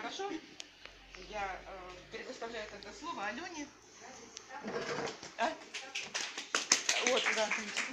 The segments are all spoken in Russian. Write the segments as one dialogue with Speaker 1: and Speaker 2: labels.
Speaker 1: Хорошо? Я предоставляю тогда слово Алене. А? Вот, да.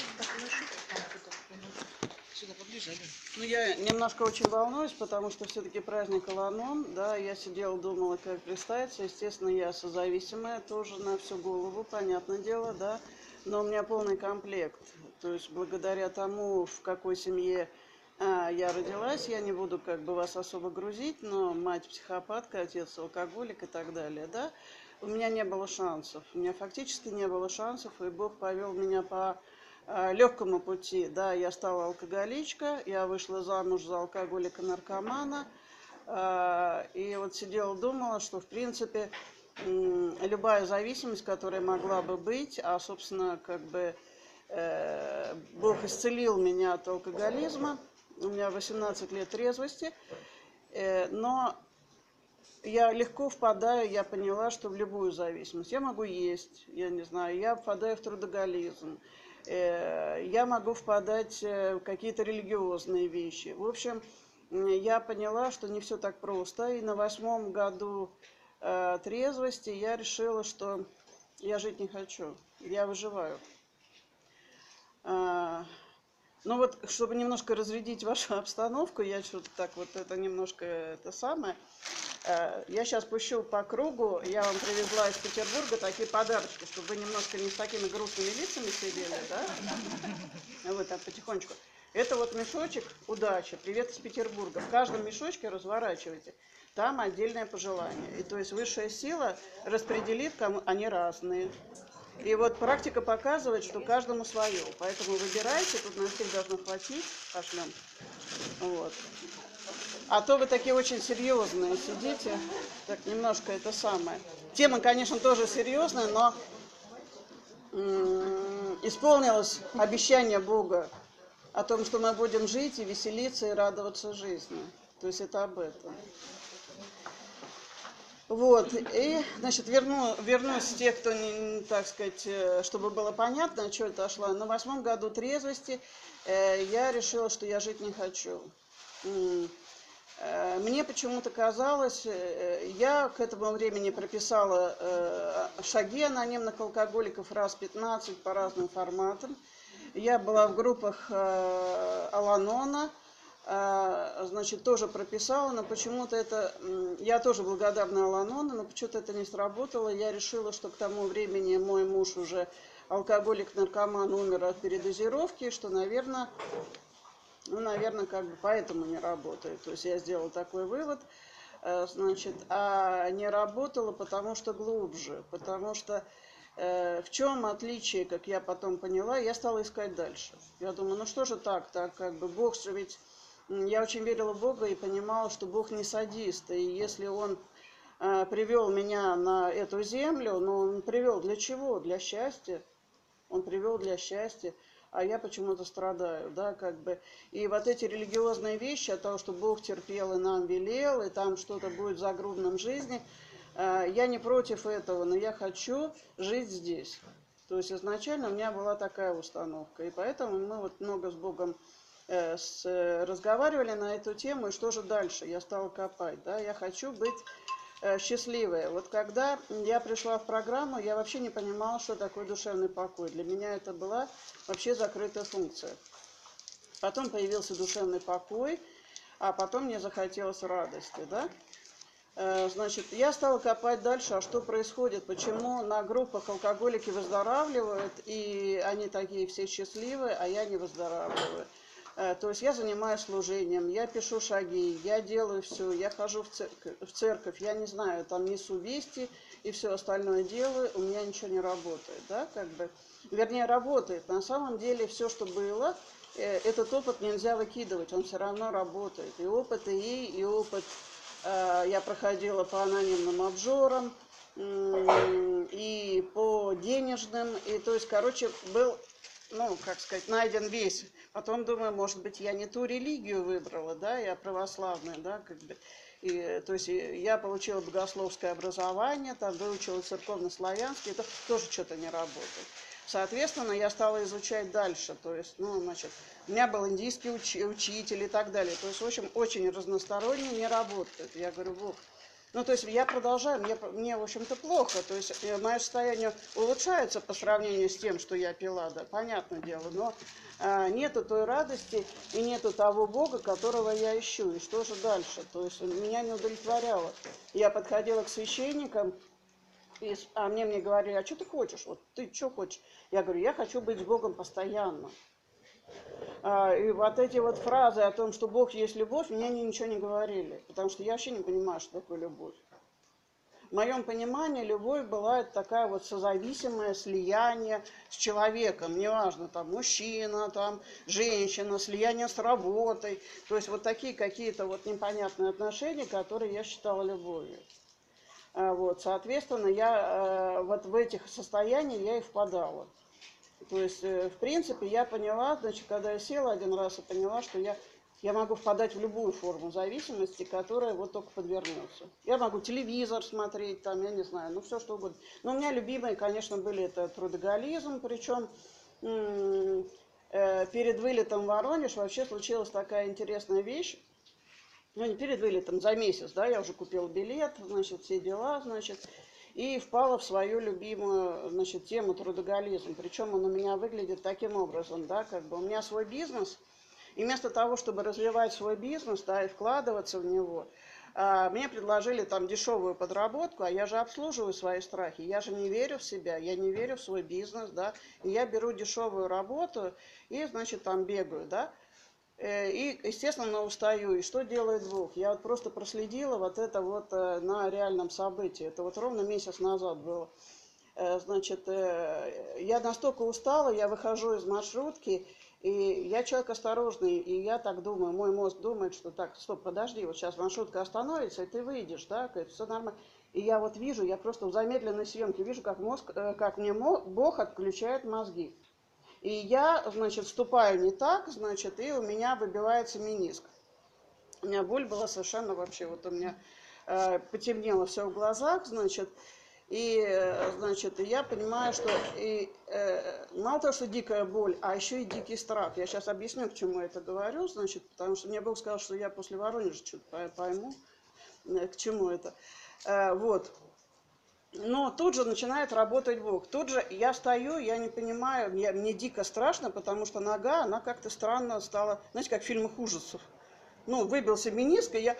Speaker 1: Сюда поближе, Алена.
Speaker 2: Ну, я немножко очень волнуюсь, потому что все-таки праздник Аланон, да, я сидела, думала, как представиться. Естественно, я созависимая тоже на всю голову, понятное дело, да, но у меня полный комплект. То есть, благодаря тому, в какой семье я родилась, я не буду как бы вас особо грузить, но мать психопатка, отец алкоголик и так далее, да, у меня не было шансов. У меня фактически не было шансов, и Бог повел меня по легкому пути. Да, я стала алкоголичка, я вышла замуж за алкоголика-наркомана, и вот сидела, думала, что, в принципе, любая зависимость, которая могла бы быть, а, собственно, как бы Бог исцелил меня от алкоголизма, у меня 18 лет трезвости, но я легко впадаю, я поняла, что в любую зависимость. Я могу есть, я не знаю, я впадаю в трудоголизм, я могу впадать в какие-то религиозные вещи. В общем, я поняла, что не все так просто. И на 8-м году трезвости я решила, что я жить не хочу, я выживаю. Ну вот, чтобы немножко разрядить вашу обстановку, я что-то так вот это немножко это самое. Я сейчас пущу по кругу. Я вам привезла из Петербурга такие подарочки, чтобы вы немножко не с такими грустными лицами сидели, да? Вот так потихонечку. Это вот мешочек удачи. Привет из Петербурга. В каждом мешочке разворачивайте. Там отдельное пожелание. И то есть высшая сила распределит, кому они разные. И вот практика показывает, что каждому свое. Поэтому выбирайте, тут на всех должно хватить, пошлем. Вот. А то вы такие очень серьезные сидите. Так, немножко это самое. Тема, конечно, тоже серьезная, но исполнилось обещание Бога о том, что мы будем жить и веселиться, и радоваться жизни. То есть это об этом. Вот, и, значит, вернусь с тех, кто, так сказать, чтобы было понятно, что это шла. На 8-м году трезвости я решила, что я жить не хочу. Мне почему-то казалось, я к этому времени прописала шаги анонимных алкоголиков раз 15 по разным форматам. Я была в группах Аланона, значит, тоже прописала, но почему-то это... Я тоже благодарна Аланону, но почему-то это не сработало. Я решила, что к тому времени мой муж уже алкоголик-наркоман, умер от передозировки, что, наверное, как бы поэтому не работает. То есть я сделала такой вывод, значит, а не работало, потому что глубже, потому что в чем отличие, как я потом поняла, я стала искать дальше. Я думаю, ну что же так как бы Бог же ведь... Я очень верила в Бога и понимала, что Бог не садист. И если Он привел меня на эту землю, но Он привел для чего? Для счастья. Он привел для счастья, а я почему-то страдаю, да, как бы. И вот эти религиозные вещи о том, что Бог терпел и нам велел, и там что-то будет в загробном жизни, я не против этого, но я хочу жить здесь. То есть изначально у меня была такая установка, и поэтому мы вот много с Богом разговаривали на эту тему, и что же дальше? Я стала копать, да, я хочу быть счастливой. Вот когда я пришла в программу, я вообще не понимала, что такое душевный покой. Для меня это была вообще закрытая функция. Потом появился душевный покой, а потом мне захотелось радости, да. Значит, я стала копать дальше, а что происходит, почему на группах алкоголики выздоравливают, и они такие все счастливые, а я не выздоравливаю. То есть я занимаюсь служением, я пишу шаги, я делаю все, я хожу в церковь, я не знаю, там несу вести и все остальное делаю, у меня ничего не работает, да, как бы, вернее, работает. На самом деле все, что было, этот опыт нельзя выкидывать, он все равно работает. И опыт ИИ, и опыт, я проходила по анонимным обжорам, и по денежным, и то есть, короче, был... Ну, как сказать, найден весь. Потом думаю, может быть, я не ту религию выбрала, да, я православная, да, как бы. И, то есть я получила богословское образование, там выучила церковно-славянский, это тоже что-то не работает. Соответственно, я стала изучать дальше, то есть, ну, значит, у меня был индийский учитель и так далее. То есть, в общем, очень разносторонне не работает. Я говорю, Бог, Ну, то есть я продолжаю, мне в общем-то, плохо. То есть мое состояние улучшается по сравнению с тем, что я пила, да, понятное дело. Но нету той радости и нету того Бога, которого я ищу. И что же дальше? То есть меня не удовлетворяло. Я подходила к священникам, а мне говорили, а что ты хочешь? Вот ты что хочешь? Я говорю, я хочу быть с Богом постоянно. И вот эти вот фразы о том, что Бог есть любовь, мне они ничего не говорили. Потому что я вообще не понимаю, что такое любовь. В моем понимании любовь была это такая вот созависимое слияние с человеком. Неважно, там мужчина, там женщина, слияние с работой. То есть вот такие какие-то вот непонятные отношения, которые я считала любовью. Вот, соответственно, я вот в этих состояниях я и впадала. То есть, в принципе, я поняла, значит, когда я села один раз и поняла, что я могу впадать в любую форму зависимости, которая вот только подвернется. Я могу телевизор смотреть, там, я не знаю, ну все что угодно. Но у меня любимые, конечно, были это трудоголизм, причем перед вылетом в Воронеж вообще случилась такая интересная вещь. Ну, не перед вылетом, за месяц, да, я уже купила билет, значит, все дела, значит, и впала в свою любимую, значит, тему трудоголизм. Причем он у меня выглядит таким образом, да, как бы у меня свой бизнес, и вместо того, чтобы развивать свой бизнес, да, и вкладываться в него, мне предложили там дешевую подработку, а я же обслуживаю свои страхи, я же не верю в себя, я не верю в свой бизнес, да, и я беру дешевую работу и, значит, там бегаю, да. И, естественно, устаю. И что делает Бог? Я вот просто проследила вот это вот на реальном событии. Это вот ровно месяц назад было. Значит, я настолько устала, я выхожу из маршрутки, и я человек осторожный, и я так думаю, мой мозг думает, что так, стоп, подожди, вот сейчас маршрутка остановится, и ты выйдешь, да, все нормально. И я вот вижу, я просто в замедленной съемке вижу, как мозг, как мне Бог отключает мозги. И я, значит, ступаю не так, значит, и у меня выбивается мениск. У меня боль была совершенно вообще, вот у меня потемнело все в глазах, значит, значит, я понимаю, что мало того, что дикая боль, а еще и дикий страх. Я сейчас объясню, к чему я это говорю, значит, потому что мне Бог сказал, что я после Воронежа что-то пойму, к чему это. Вот. Но тут же начинает работать Бог. Тут же я стою, я не понимаю, мне дико страшно, потому что нога, она как-то странно стала, знаете, как в фильмах ужасов. Ну, выбился мениск, и я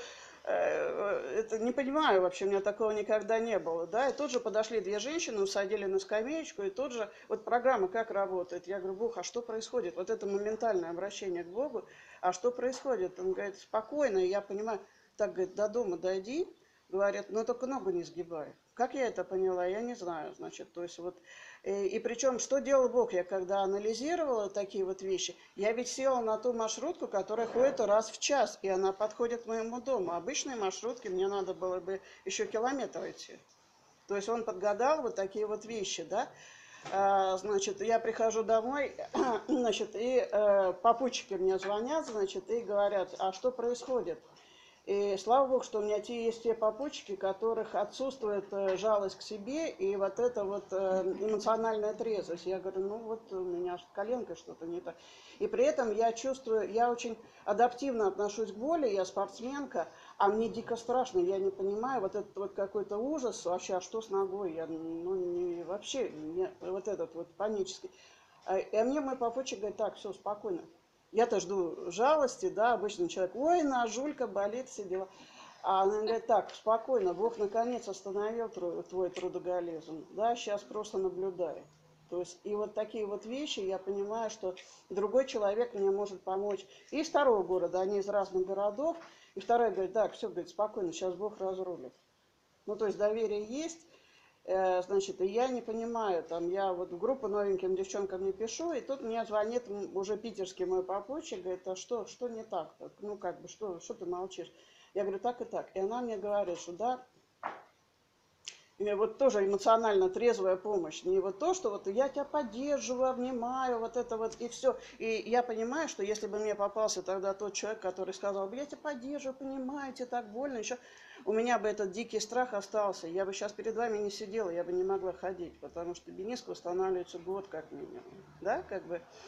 Speaker 2: это не понимаю вообще, у меня такого никогда не было, да. И тут же подошли две женщины, усадили на скамеечку, и тут же, вот программа как работает. Я говорю, Бог, а что происходит? Вот это моментальное обращение к Богу, а что происходит? Он говорит, спокойно, и я понимаю, так, говорит, до дома дойди, говорят, но только ногу не сгибай. Как я это поняла, я не знаю, значит, то есть вот, и причем, что делал Бог, я когда анализировала такие вот вещи, я ведь села на ту маршрутку, которая ходит раз в час, и она подходит к моему дому. Обычные маршрутки мне надо было бы еще километр идти. То есть он подгадал вот такие вот вещи, да. Значит, я прихожу домой, значит, и попутчики мне звонят, значит, и говорят, а что происходит? И слава Богу, что у меня есть те попутчики, которых отсутствует жалость к себе и вот эта вот эмоциональная трезвость. Я говорю, ну вот у меня с коленкой что-то не так. И при этом я чувствую, я очень адаптивно отношусь к боли, я спортсменка, а мне дико страшно, я не понимаю, вот этот вот какой-то ужас, вообще, а что с ногой, я, ну, не, вообще, не, вот этот вот панический. И мне мой попутчик говорит, так, все, спокойно. Я-то жду жалости, да, обычный человек, ой, ножулька болит, все дела. А она говорит, так, спокойно, Бог наконец остановил твой трудоголизм, да, сейчас просто наблюдай. То есть, и вот такие вот вещи, я понимаю, что другой человек мне может помочь. И из второго города, они из разных городов, и второй говорит, так, все, говорит, спокойно, сейчас Бог разрулит. Ну, то есть доверие есть. Значит, и я не понимаю, там, я вот в группу новеньким девчонкам не пишу, и тут мне звонит уже питерский мой попутчик, говорит, а что не так-то? Ну, как бы, что ты молчишь? Я говорю, так и так. И она мне говорит, что да, и вот тоже эмоционально трезвая помощь, не вот то, что вот я тебя поддерживаю, обнимаю, вот это вот, и все. И я понимаю, что если бы мне попался тогда тот человек, который сказал, я тебя поддерживаю, понимаю, тебе так больно, еще у меня бы этот дикий страх остался. Я бы сейчас перед вами не сидела, я бы не могла ходить, потому что мениск восстанавливается год как минимум, да, как бы.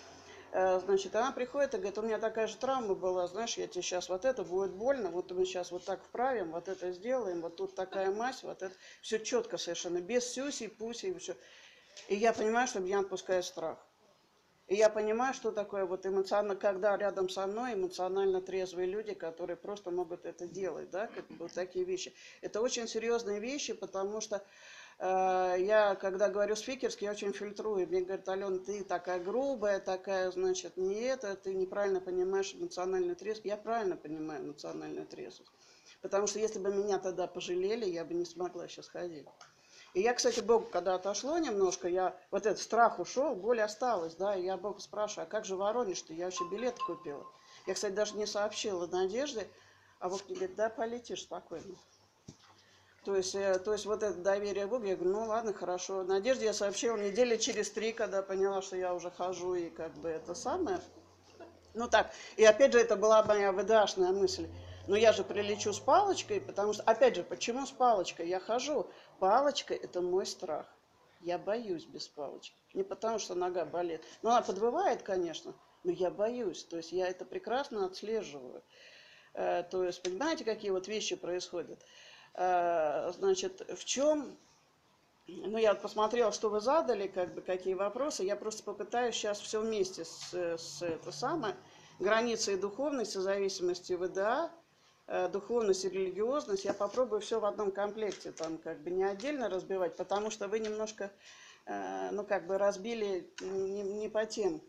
Speaker 2: Значит, она приходит и говорит, у меня такая же травма была, знаешь, я тебе сейчас вот это будет больно, вот мы сейчас вот так вправим, вот это сделаем, вот тут такая мазь, вот это. Все четко совершенно, без сюсей, пусей, все. И я понимаю, что меня отпускает страх. И я понимаю, что такое вот эмоционально, когда рядом со мной эмоционально трезвые люди, которые просто могут это делать, да, как вот такие вещи. Это очень серьезные вещи, потому что я, когда говорю спикерски, я очень фильтрую. Мне говорят, Алена, ты такая грубая, такая, значит, не это, ты неправильно понимаешь эмоциональную трезвость. Я правильно понимаю эмоциональную трезвость. Потому что если бы меня тогда пожалели, я бы не смогла сейчас ходить. И я, кстати, Богу, когда отошло немножко, я вот этот страх ушел, боль осталась, да, и я Бога спрашиваю, а как же Воронеж-то? Я вообще билет купила. Я, кстати, даже не сообщила Надежде, а Бог мне говорит, да, полетишь спокойно. То есть вот это доверие Богу, я говорю, ну ладно, хорошо. Надежде я сообщила недели через 3, когда поняла, что я уже хожу, и как бы это самое. Ну так, и опять же, это была моя ВДАшная мысль. Но я же прилечу с палочкой, потому что, опять же, почему с палочкой? Я хожу. Палочка – это мой страх. Я боюсь без палочки. Не потому, что нога болит. Ну, она подвывает, конечно, но я боюсь. То есть я это прекрасно отслеживаю. То есть, понимаете, какие вот вещи происходят? Значит, в чем... Ну, я посмотрела, что вы задали, как бы, какие вопросы. Я просто попытаюсь сейчас все вместе с это самое. Границы и духовность, зависимости ВДА, духовность и религиозность. Я попробую все в одном комплекте, там, как бы, не отдельно разбивать, потому что вы немножко, ну, как бы, разбили не по тем.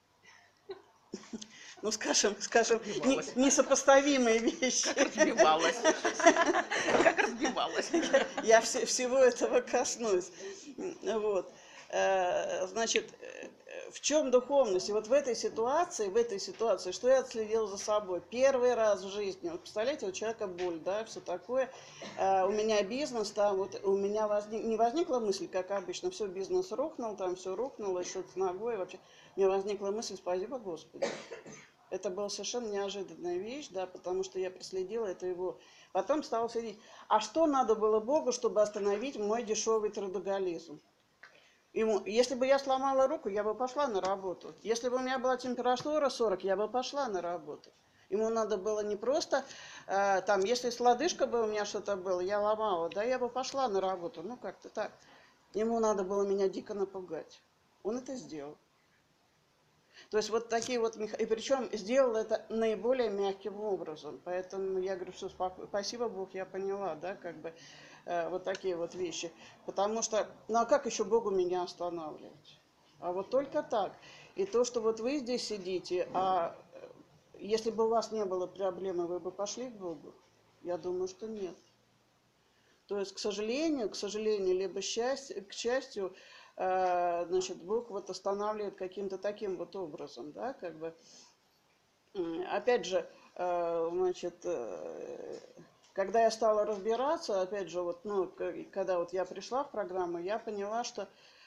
Speaker 2: Ну, скажем, несопоставимые вещи.
Speaker 1: Как разбивалась. Как разбивалась.
Speaker 2: Я всего этого коснусь. Вот. Значит, в чем духовность? И вот в этой ситуации, что я отследила за собой? Первый раз в жизни, вот представляете, у человека боль, да, все такое. У меня бизнес, там, вот у меня не возникла мысль, как обычно, все, бизнес рухнул, там все рухнуло, что-то с ногой вообще. У меня возникла мысль, спасибо Господи. Это была совершенно неожиданная вещь, да, потому что я проследила это его. Потом стала следить, а что надо было Богу, чтобы остановить мой дешевый трудоголизм? Ему, если бы я сломала руку, я бы пошла на работу. Если бы у меня была температура 40, я бы пошла на работу. Ему надо было не просто, там, если с лодыжкой бы у меня что-то было, я ломала, да, я бы пошла на работу, ну как-то так. Ему надо было меня дико напугать. Он это сделал. То есть вот такие вот, и причем сделал это наиболее мягким образом. Поэтому я говорю, что спасибо Бог, я поняла, да, как бы вот такие вот вещи. Потому что, ну а как еще Богу меня останавливать? А вот только так. И то, что вот вы здесь сидите, а если бы у вас не было проблемы, вы бы пошли к Богу? Я думаю, что нет. То есть, к сожалению, либо к счастью, значит, Бог вот останавливает каким-то таким вот образом, да, как бы. Опять же, значит, когда я стала разбираться, опять же, вот, ну, когда вот я пришла в программу, я поняла, что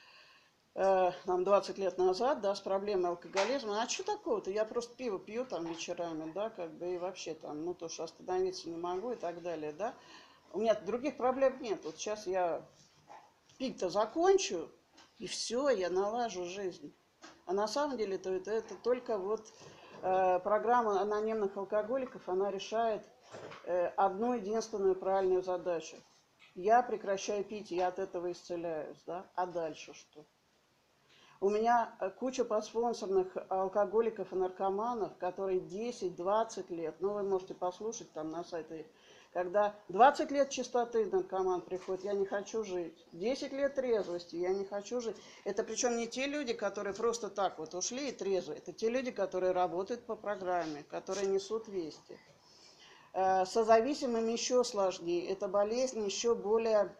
Speaker 2: там 20 лет назад, да, с проблемой алкоголизма, а что такого-то? Я просто пиво пью там вечерами, да, как бы, и вообще там, ну, то, что остановиться не могу и так далее, да. У меня других проблем нет. Вот сейчас я пить-то закончу, и все, я налажу жизнь. А на самом деле это только вот программа анонимных алкоголиков, она решает одну единственную правильную задачу. Я прекращаю пить, я от этого исцеляюсь, да? А дальше что? У меня куча подспонсорных алкоголиков и наркоманов, которые 10-20 лет, ну вы можете послушать там на сайте, когда 20 лет чистоты наркоман приходит, я не хочу жить. 10 лет трезвости, я не хочу жить. Это причем не те люди, которые просто так вот ушли и трезвы. Это те люди, которые работают по программе, которые несут вести. Созависимым еще сложнее. Это болезнь еще более,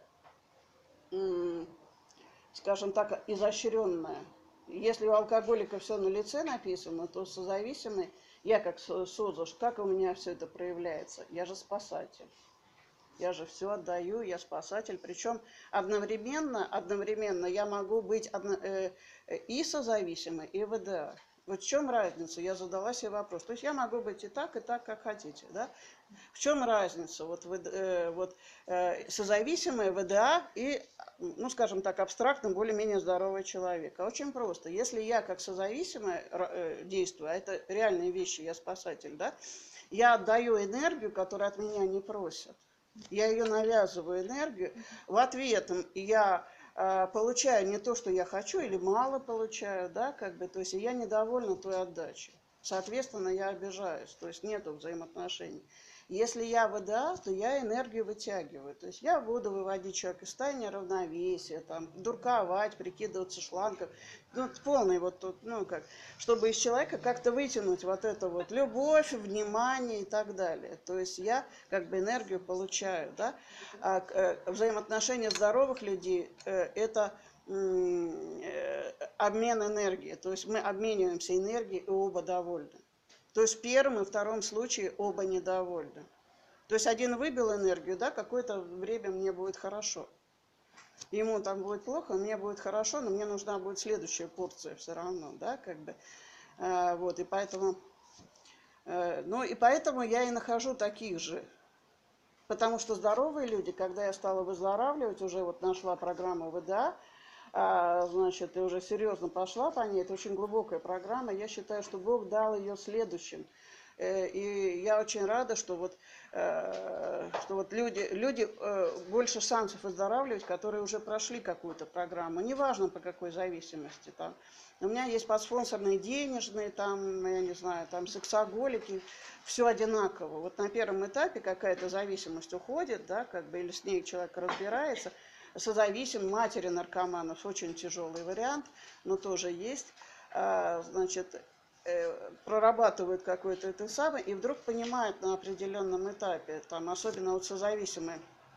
Speaker 2: скажем так, изощренная. Если у алкоголика все на лице написано, то созависимый, я как СОЗОШ, как у меня все это проявляется? Я же спасатель. Я же все отдаю, я спасатель. Причем одновременно я могу быть и созависимой, и ВДА. Вот в чем разница? Я задала себе вопрос. То есть я могу быть и так, как хотите. Да? В чем разница? Созависимое ВДА и, ну, скажем так, абстрактно более-менее здоровый человек. А очень просто. Если я как созависимая действую, а это реальные вещи, я спасатель, да, я отдаю энергию, которую от меня не просят. Я ее навязываю энергию. В ответ я получаю не то, что я хочу, или мало получаю, да, как бы, то есть я недовольна той отдачей. Соответственно, я обижаюсь, то есть нету взаимоотношений. Если я ВДА, то я энергию вытягиваю. То есть я буду выводить человека из состояния равновесия, там, дурковать, прикидываться шлангом. Ну, полный вот тут, ну, как, чтобы из человека как-то вытянуть вот это вот любовь, внимание и так далее. То есть я как бы энергию получаю, да. Взаимоотношения здоровых людей это обмен энергией. То есть мы обмениваемся энергией и оба довольны. То есть в первом и втором случае оба недовольны. То есть один выбил энергию, да, какое-то время мне будет хорошо. Ему там будет плохо, мне будет хорошо, но мне нужна будет следующая порция все равно, да, как бы. Вот, и поэтому, и поэтому я и нахожу таких же. Потому что здоровые люди, когда я стала выздоравливать, уже вот нашла программу ВДА, значит, и уже серьезно пошла по ней, это очень глубокая программа, я считаю, что Бог дал ее следующим. И я очень рада, что люди больше шансов выздоравливать, которые уже прошли какую-то программу, неважно по какой зависимости. Там. У меня есть подспонсорные денежные, там, я не знаю, там сексоголики, все одинаково. Вот на первом этапе какая-то зависимость уходит, да, как бы, или с ней человек разбирается. Созависим, матери наркоманов, очень тяжелый вариант, но тоже есть. Значит, прорабатывают какой-то это самое, и вдруг понимают на определенном этапе, там, особенно вот созависимые.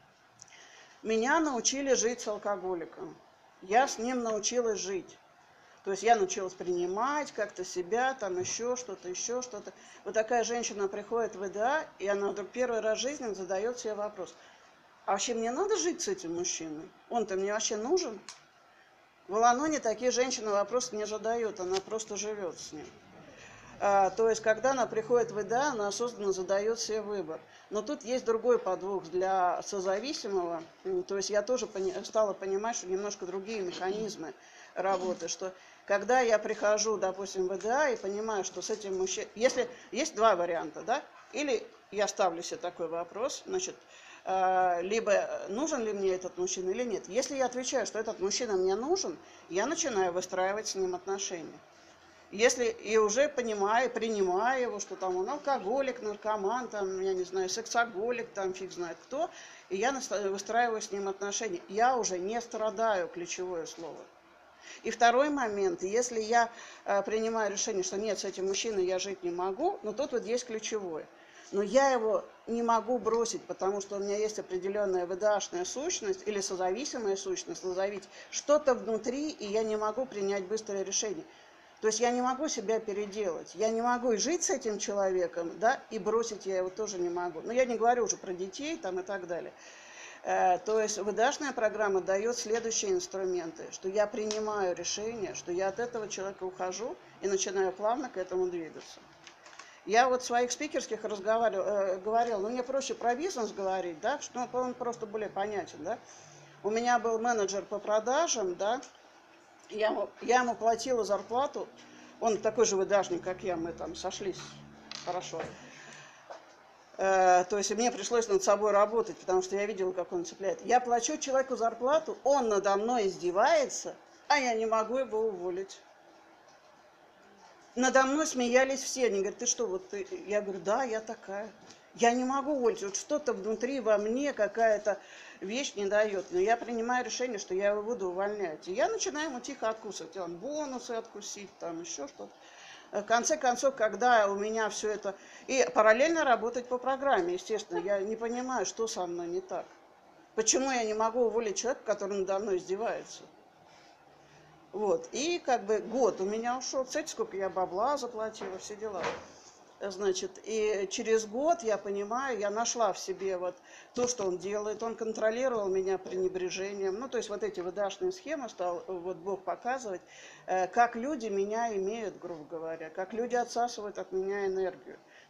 Speaker 2: Меня научили жить с алкоголиком. Я с ним научилась жить. То есть я научилась принимать как-то себя, там еще что-то, еще что-то. Вот такая женщина приходит в ВДА, и она вдруг первый раз в жизни задает себе вопрос. А вообще мне надо жить с этим мужчиной? Он-то мне вообще нужен? В Аланоне такие женщины вопрос не задают, она просто живет с ним. То есть, когда она приходит в ВДА, она осознанно задает себе выбор. Но тут есть другой подвох для созависимого. То есть, я тоже стала понимать, что немножко другие механизмы работы. Что когда я прихожу, допустим, в ВДА и понимаю, что с этим мужчиной... Если есть два варианта, да? Или я ставлю себе такой вопрос, значит, либо нужен ли мне этот мужчина или нет. Если я отвечаю, что этот мужчина мне нужен, я начинаю выстраивать с ним отношения. Если и уже понимаю, принимаю его, что там он алкоголик, наркоман, там, я не знаю, сексоголик, там фиг знает кто, и я выстраиваю с ним отношения. Я уже не страдаю, ключевое слово. И второй момент, если я принимаю решение, что нет, с этим мужчиной я жить не могу, но тут вот есть ключевое. Но я его не могу бросить, потому что у меня есть определенная ВДАшная сущность или созависимая сущность, назовите, что-то внутри, и я не могу принять быстрое решение. То есть я не могу себя переделать. Я не могу и жить с этим человеком, да, и бросить я его тоже не могу. Но я не говорю уже про детей там и так далее. То есть ВДАшная программа дает следующие инструменты, что я принимаю решение, что я от этого человека ухожу и начинаю плавно к этому двигаться. Я вот в своих спикерских говорила, ну мне проще про бизнес говорить, да, что он просто более понятен, да. У меня был менеджер по продажам, да, я ему платила зарплату, он такой же ВДАшник, как я, мы там сошлись хорошо. То есть мне пришлось над собой работать, потому что я видела, как он цепляет. Я плачу человеку зарплату, он надо мной издевается, а я не могу его уволить. Надо мной смеялись все, они говорят, ты что, вот ты? Я говорю, да, я такая. Я не могу уволить, вот что-то внутри во мне, какая-то вещь не дает. Но я принимаю решение, что я его буду увольнять. И я начинаю ему тихо откусывать, там, бонусы откусить, там, еще что-то. В конце концов, когда у меня все это... И параллельно работать по программе, естественно. Я не понимаю, что со мной не так. Почему я не могу уволить человека, который надо мной издевается? Вот. И как бы год у меня ушел. Представляете, сколько я бабла заплатила, все дела. Значит, и через год, я понимаю, я нашла в себе вот то, что он делает. Он контролировал меня пренебрежением. Ну, то есть вот эти ВДАшные схемы стал вот Бог показывать, как люди меня имеют, грубо говоря, как люди отсасывают от меня энергию.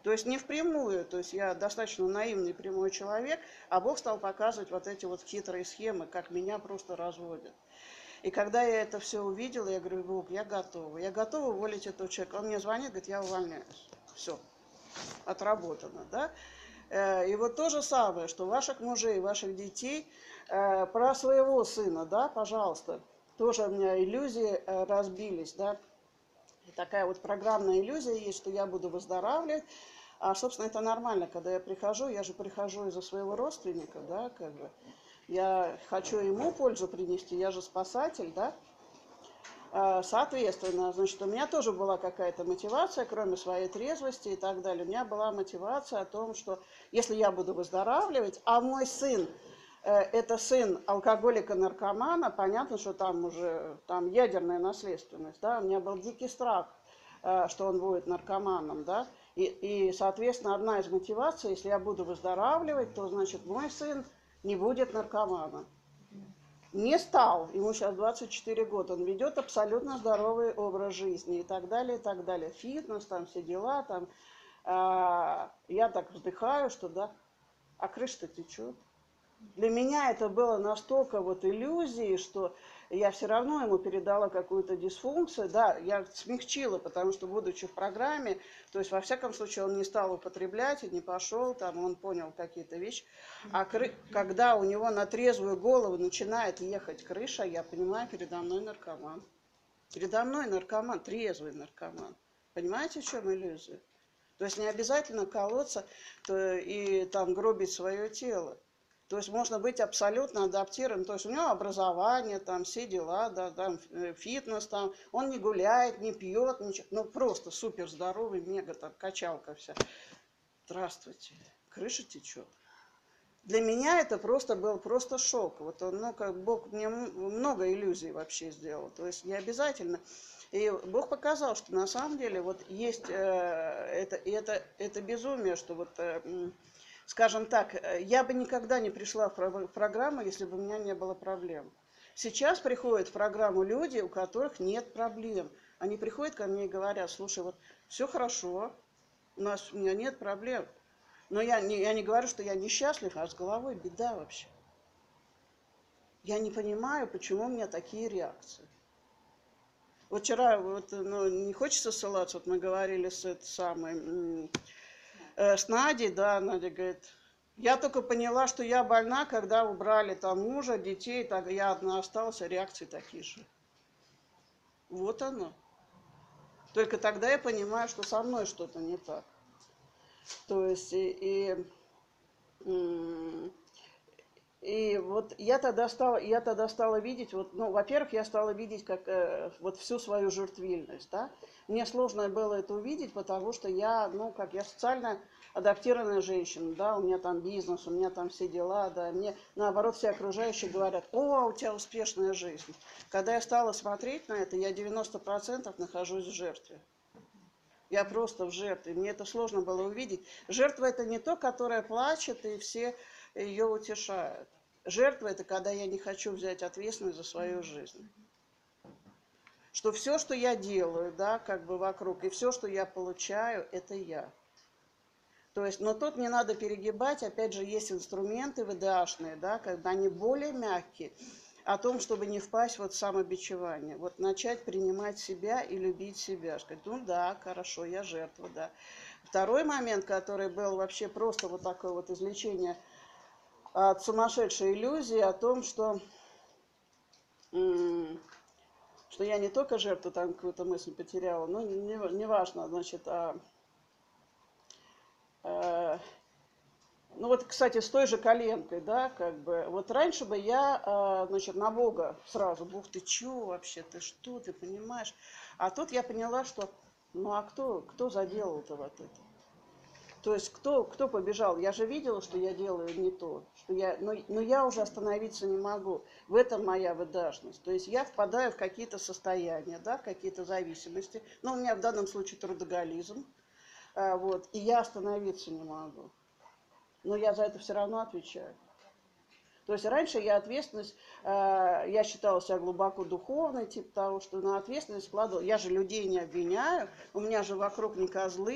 Speaker 2: То есть не впрямую, то есть я достаточно наивный прямой человек, а Бог стал показывать вот эти вот хитрые схемы, как меня просто разводят. И когда я это все увидела, я говорю: Бог, я готова уволить этого человека. Он мне звонит, говорит: я увольняюсь. Все, отработано, да? И вот то же самое, что ваших мужей, ваших детей, про своего сына, да, пожалуйста, тоже у меня иллюзии разбились, да. И такая вот программная иллюзия есть, что я буду выздоравливать. А, собственно, это нормально, когда я прихожу из-за своего родственника, да, как бы. Я хочу ему пользу принести, я же спасатель, да. Соответственно, значит, у меня тоже была какая-то мотивация, кроме своей трезвости и так далее. У меня была мотивация о том, что если я буду выздоравливать, а мой сын это сын алкоголика-наркомана, понятно, что там уже там ядерная наследственность, да, у меня был дикий страх, что он будет наркоманом, да, и, соответственно, одна из мотиваций, если я буду выздоравливать, то, значит, мой сын не будет наркоманом. Не стал, ему сейчас 24 года, он ведет абсолютно здоровый образ жизни и так далее, и так далее. Фитнес, там все дела, там, я так вздыхаю, что да, а крыша-то течет. Для меня это было настолько вот иллюзией, что я все равно ему передала какую-то дисфункцию. Да, я смягчила, потому что, будучи в программе, то есть, во всяком случае, он не стал употреблять и не пошел, там, он понял какие-то вещи. А когда у него на трезвую голову начинает ехать крыша, я понимаю, передо мной наркоман. Передо мной наркоман, трезвый наркоман. Понимаете, в чем иллюзия? То есть, не обязательно колоться и там гробить свое тело. То есть можно быть абсолютно адаптированным. То есть у него образование, там все дела, да, там фитнес, там, он не гуляет, не пьет, ничего. Ну просто супер здоровый, мега там качалка вся. Здравствуйте, крыша течет. Для меня это просто был просто шок. Вот он, ну, как Бог мне много иллюзий вообще сделал. То есть не обязательно. И Бог показал, что на самом деле вот есть это безумие, что вот... Скажем так, я бы никогда не пришла в программу, если бы у меня не было проблем. Сейчас приходят в программу люди, у которых нет проблем. Они приходят ко мне и говорят: слушай, вот все хорошо, у меня нет проблем. Но я не говорю, что я несчастлив, а с головой беда вообще. Я не понимаю, почему у меня такие реакции. Вот вчера, вот, ну, не хочется ссылаться, вот мы говорили с Надей, да, Надя говорит: я только поняла, что я больна, когда убрали там мужа, детей, так я одна осталась, а реакции такие же. Вот оно. Только тогда я понимаю, что со мной что-то не так. То есть, и вот я тогда стала видеть, вот, ну, во-первых, я стала видеть как вот всю свою жертвильность, да. Мне сложно было это увидеть, потому что я, ну, как я социально адаптированная женщина, да, у меня там бизнес, у меня там все дела, да, мне, наоборот, все окружающие говорят: о, у тебя успешная жизнь. Когда я стала смотреть на это, я 90% нахожусь в жертве. Я просто в жертве, мне это сложно было увидеть. Жертва – это не то, которая плачет, и все ее утешают. Жертва – это когда я не хочу взять ответственность за свою жизнь. Что все, что я делаю, да, как бы вокруг, и все, что я получаю, это я. То есть, но тут не надо перегибать, опять же, есть инструменты ВДАшные, да, когда они более мягкие, о том, чтобы не впасть вот в самобичевание. Вот начать принимать себя и любить себя. Сказать: ну да, хорошо, я жертва, да. Второй момент, который был вообще просто вот такое вот излечение от сумасшедшей иллюзии о том, что я не только жертва, там какую-то мысль потеряла, но не важно, значит, ну вот, кстати, с той же коленкой, да, как бы, вот раньше бы я, значит, на Бога сразу: Бог, ты чё вообще, ты что, ты понимаешь? А тут я поняла, что, ну а кто заделал-то вот это? То есть кто побежал? Я же видела, что я делаю не то, но я уже остановиться не могу. В этом моя выдажность. То есть я впадаю в какие-то состояния, да, в какие-то зависимости. Ну, у меня в данном случае трудоголизм, вот, и я остановиться не могу. Но я за это все равно отвечаю. То есть раньше я ответственность, я считала себя глубоко духовной, типа того, что на ответственность складывала. Я же людей не обвиняю, у меня же вокруг не козлы,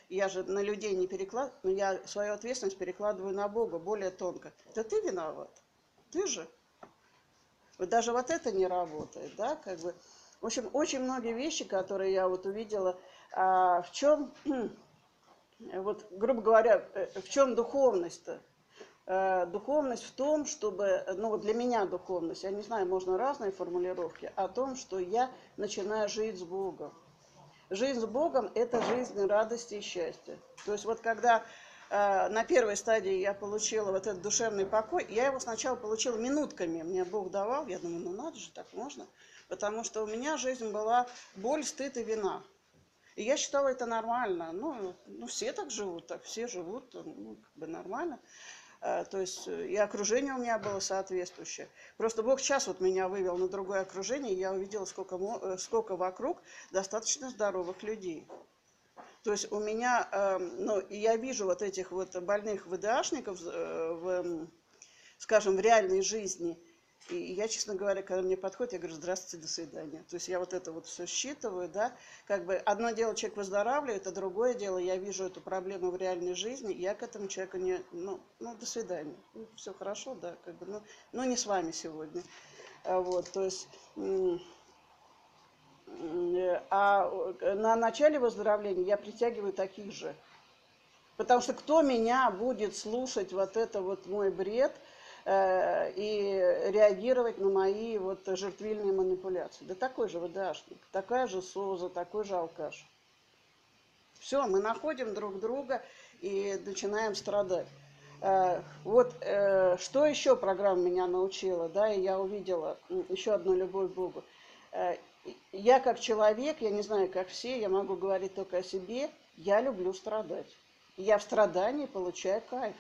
Speaker 2: я же на людей не перекладываю, но я свою ответственность перекладываю на Бога более тонко. Да ты виноват, ты же. Вот даже вот это не работает, да, как бы. В общем, очень многие вещи, которые я вот увидела, в чем, вот, грубо говоря, в чем духовность-то? Духовность в том, чтобы, ну вот для меня духовность, я не знаю, можно разные формулировки, о том, что я начинаю жить с Богом. Жизнь с Богом – это жизнь радости и счастья. То есть вот когда на первой стадии я получила вот этот душевный покой, я его сначала получила минутками, мне Бог давал, я думаю, ну надо же, так можно, потому что у меня жизнь была боль, стыд и вина. И я считала это нормально, ну все так живут, так все живут, ну, как бы нормально. То есть и окружение у меня было соответствующее. Просто Бог сейчас вот меня вывел на другое окружение, и я увидела, сколько вокруг достаточно здоровых людей. То есть у меня, ну, я вижу вот этих вот больных ВДАшников, скажем, в реальной жизни. И я, честно говоря, когда мне подходит, я говорю, здравствуйте, до свидания. То есть я вот это вот все считываю, да. Как бы одно дело, человек выздоравливает, а другое дело, я вижу эту проблему в реальной жизни, и я к этому человеку ну до свидания. Ну, все хорошо, да, как бы, ну не с вами сегодня. Вот, то есть... А на начале выздоровления я притягиваю таких же. Потому что кто меня будет слушать вот это вот мой бред и реагировать на мои вот жертвильные манипуляции? Да такой же ВДАшник, такая же СОЗа, такой же алкаш. Все, мы находим друг друга и начинаем страдать. Вот что еще программа меня научила, да, и я увидела еще одну любовь к Богу. Я как человек, я не знаю, как все, я могу говорить только о себе, я люблю страдать. Я в страдании получаю кайф.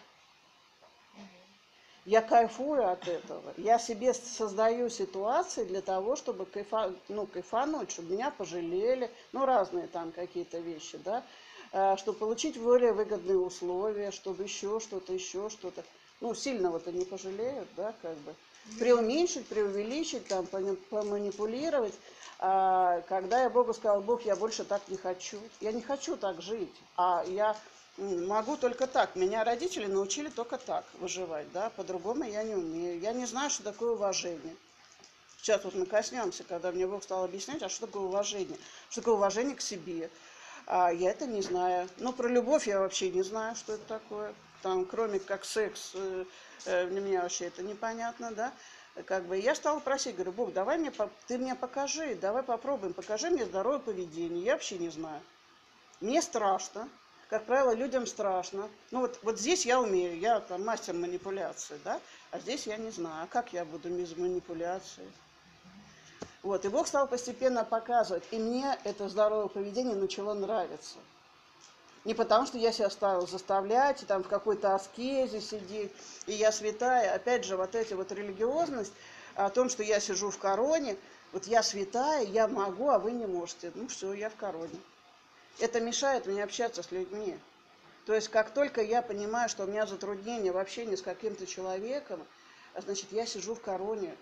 Speaker 2: Я кайфую от этого. Я себе создаю ситуации для того, чтобы кайфануть, чтобы меня пожалели, ну, разные там какие-то вещи, да, чтобы получить более выгодные условия, чтобы еще что-то. Ну, сильно вот они пожалеют, да, как бы. Преуменьшить, преувеличить, там, поманипулировать. Когда я Богу сказала, Бог, я больше так не хочу. Я не хочу так жить, а я могу только так. Меня родители научили только так выживать, да, по-другому я не умею. Я не знаю, что такое уважение. Сейчас вот мы коснемся, когда мне Бог стал объяснять, а что такое уважение? Что такое уважение к себе? Я это не знаю. Ну, про любовь я вообще не знаю, что это такое. Там, кроме как секс, для меня вообще это непонятно, да. Как бы я стала просить, говорю, Бог, давай ты мне покажи, давай попробуем, покажи мне здоровое поведение. Я вообще не знаю. Мне страшно. Как правило, людям страшно. Ну вот здесь я умею, я там мастер манипуляции, да, а здесь я не знаю, а как я буду без манипуляции. Вот, и Бог стал постепенно показывать, и мне это здоровое поведение начало нравиться. Не потому, что я себя стала заставлять, и там в какой-то аскезе сидеть, и я святая. Опять же, вот эти вот религиозность, о том, что я сижу в короне, вот я святая, я могу, а вы не можете. Ну все, я в короне. Это мешает мне общаться с людьми. То есть, как только я понимаю, что у меня затруднения в общении с каким-то человеком, значит, я сижу в короне.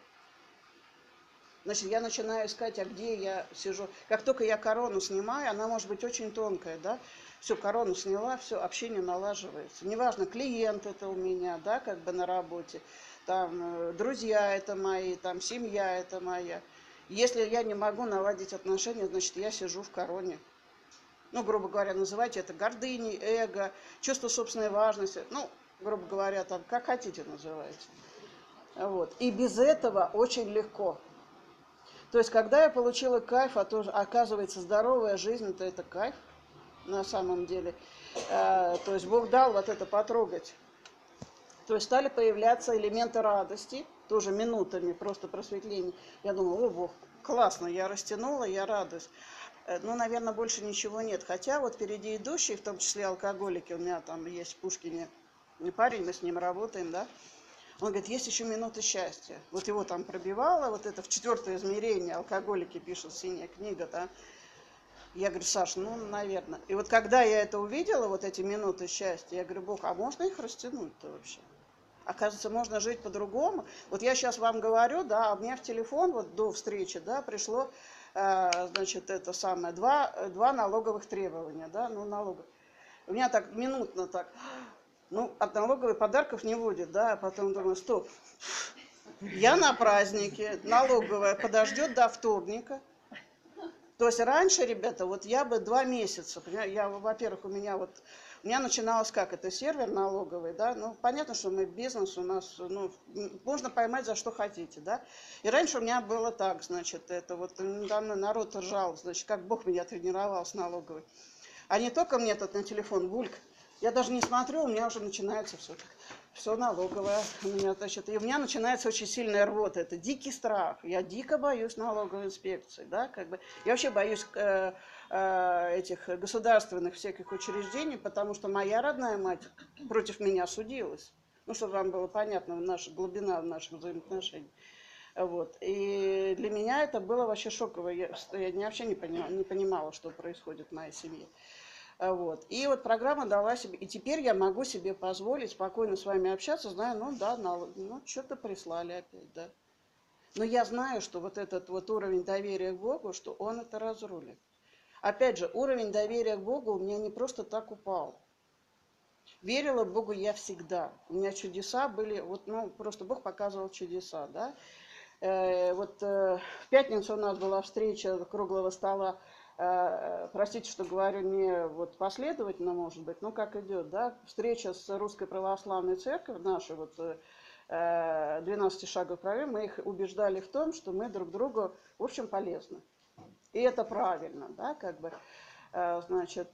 Speaker 2: Значит, я начинаю искать, а где я сижу. Как только я корону снимаю, она может быть очень тонкая, да. Все, корону сняла, все, общение налаживается. Неважно, клиент это у меня, да, как бы на работе, там, друзья это мои, там, семья это моя. Если я не могу наладить отношения, значит, я сижу в короне. Ну, грубо говоря, называйте это гордыней, эго, чувство собственной важности. Ну, грубо говоря, там, как хотите называйте. Вот. И без этого очень легко. То есть, когда я получила кайф, а тоже, оказывается, здоровая жизнь, то это кайф на самом деле. То есть, Бог дал вот это потрогать. То есть, стали появляться элементы радости, тоже минутами, просто просветление. Я думала, о, Бог, классно, я растянула, я радуюсь. Ну, наверное, больше ничего нет. Хотя вот впереди идущие, в том числе алкоголики, у меня там есть в Пушкине парень, мы с ним работаем, да. Он говорит, есть еще минуты счастья. Вот его там пробивало, вот это в 4-е измерение, алкоголики пишут, синяя книга, да. Я говорю, Саш, ну, наверное. И вот когда я это увидела, вот эти минуты счастья, я говорю, Бог, а можно их растянуть-то вообще? Оказывается, можно жить по-другому. Вот я сейчас вам говорю, да, а у меня в телефон вот до встречи, да, пришло, значит, это самое, два налоговых требования, да, ну, налогов. У меня так минутно так. Ну, от налоговой подарков не будет, да, а потом думаю, стоп. Я на празднике, налоговая подождет до вторника. То есть раньше, ребята, вот я бы 2 месяца, во-первых, у меня начиналось как, это сервер налоговый, да, ну, понятно, что мы бизнес, у нас, ну, можно поймать за что хотите, да. И раньше у меня было так, значит, это вот недавно народ ржал, значит, как Бог меня тренировал с налоговой. А не только мне тут на телефон, Бульк, я даже не смотрю, у меня уже начинается все налоговое. У меня, значит, и у меня начинается очень сильная рвота. Это дикий страх. Я дико боюсь налоговой инспекции. Да, как бы. Я вообще боюсь этих государственных всяких учреждений, потому что моя родная мать против меня судилась. Ну, чтобы вам было понятно, наша глубина наших взаимоотношений. Вот. И для меня это было вообще шоково. Я вообще не понимала, что происходит в моей семье. Вот. И вот программа дала себе, и теперь я могу себе позволить спокойно с вами общаться, зная, ну да, ну что-то прислали опять, да. Но я знаю, что вот этот вот уровень доверия к Богу, что Он это разрулит. Опять же, уровень доверия к Богу у меня не просто так упал. Верила Богу я всегда. У меня чудеса были, вот, ну, просто Бог показывал чудеса, да. В пятницу у нас была встреча круглого стола. Простите, что говорю не вот последовательно, может быть, но как идет, да, встреча с Русской Православной Церковью, наша вот 12 шагов программы, мы их убеждали в том, что мы друг другу, в общем, полезны. И это правильно, да, как бы, значит,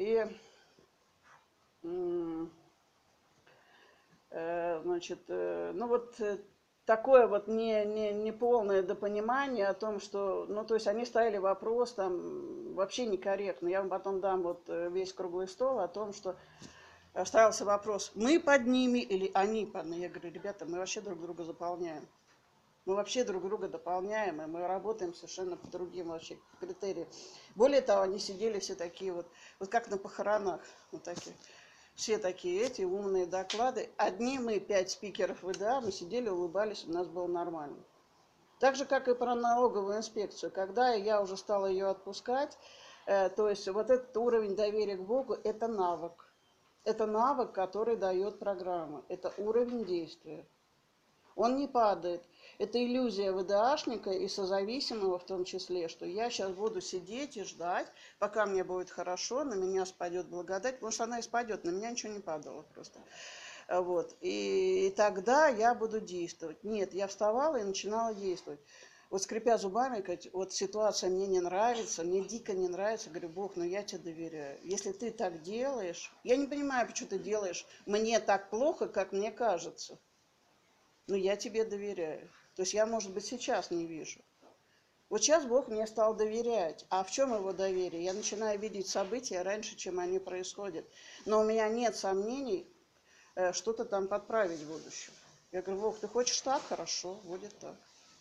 Speaker 2: значит, ну вот такое вот не полное допонимание о том, что, ну, то есть они ставили вопрос там вообще некорректно. Я вам потом дам вот весь круглый стол о том, что ставился вопрос, мы под ними или они под ними. Я говорю, ребята, мы вообще друг друга заполняем. Мы вообще друг друга дополняем, и мы работаем совершенно по другим вообще критериям. Более того, они сидели все такие вот как на похоронах, вот такие. Все такие эти умные доклады. Одни мы, 5 спикеров ВДА, мы сидели, улыбались, у нас было нормально. Так же, как и про налоговую инспекцию. Когда я уже стала ее отпускать, то есть вот этот уровень доверия к Богу, это навык. Это навык, который дает программа. Это уровень действия. Он не падает. Это иллюзия ВДАшника и созависимого в том числе, что я сейчас буду сидеть и ждать, пока мне будет хорошо, на меня спадет благодать, потому что она и спадет, на меня ничего не падало просто. Вот. И тогда я буду действовать. Нет, я вставала и начинала действовать. Вот скрипя зубами, говорить, вот ситуация мне не нравится, мне дико не нравится, говорю, Бог, ну я тебе доверяю. Если ты так делаешь, я не понимаю, почему ты делаешь мне так плохо, как мне кажется. Но я тебе доверяю. То есть я, может быть, сейчас не вижу. Вот сейчас Бог мне стал доверять. А в чем его доверие? Я начинаю видеть события раньше, чем они происходят. Но у меня нет сомнений что-то там подправить в будущем. Я говорю, Бог, ты хочешь так? Хорошо, будет так.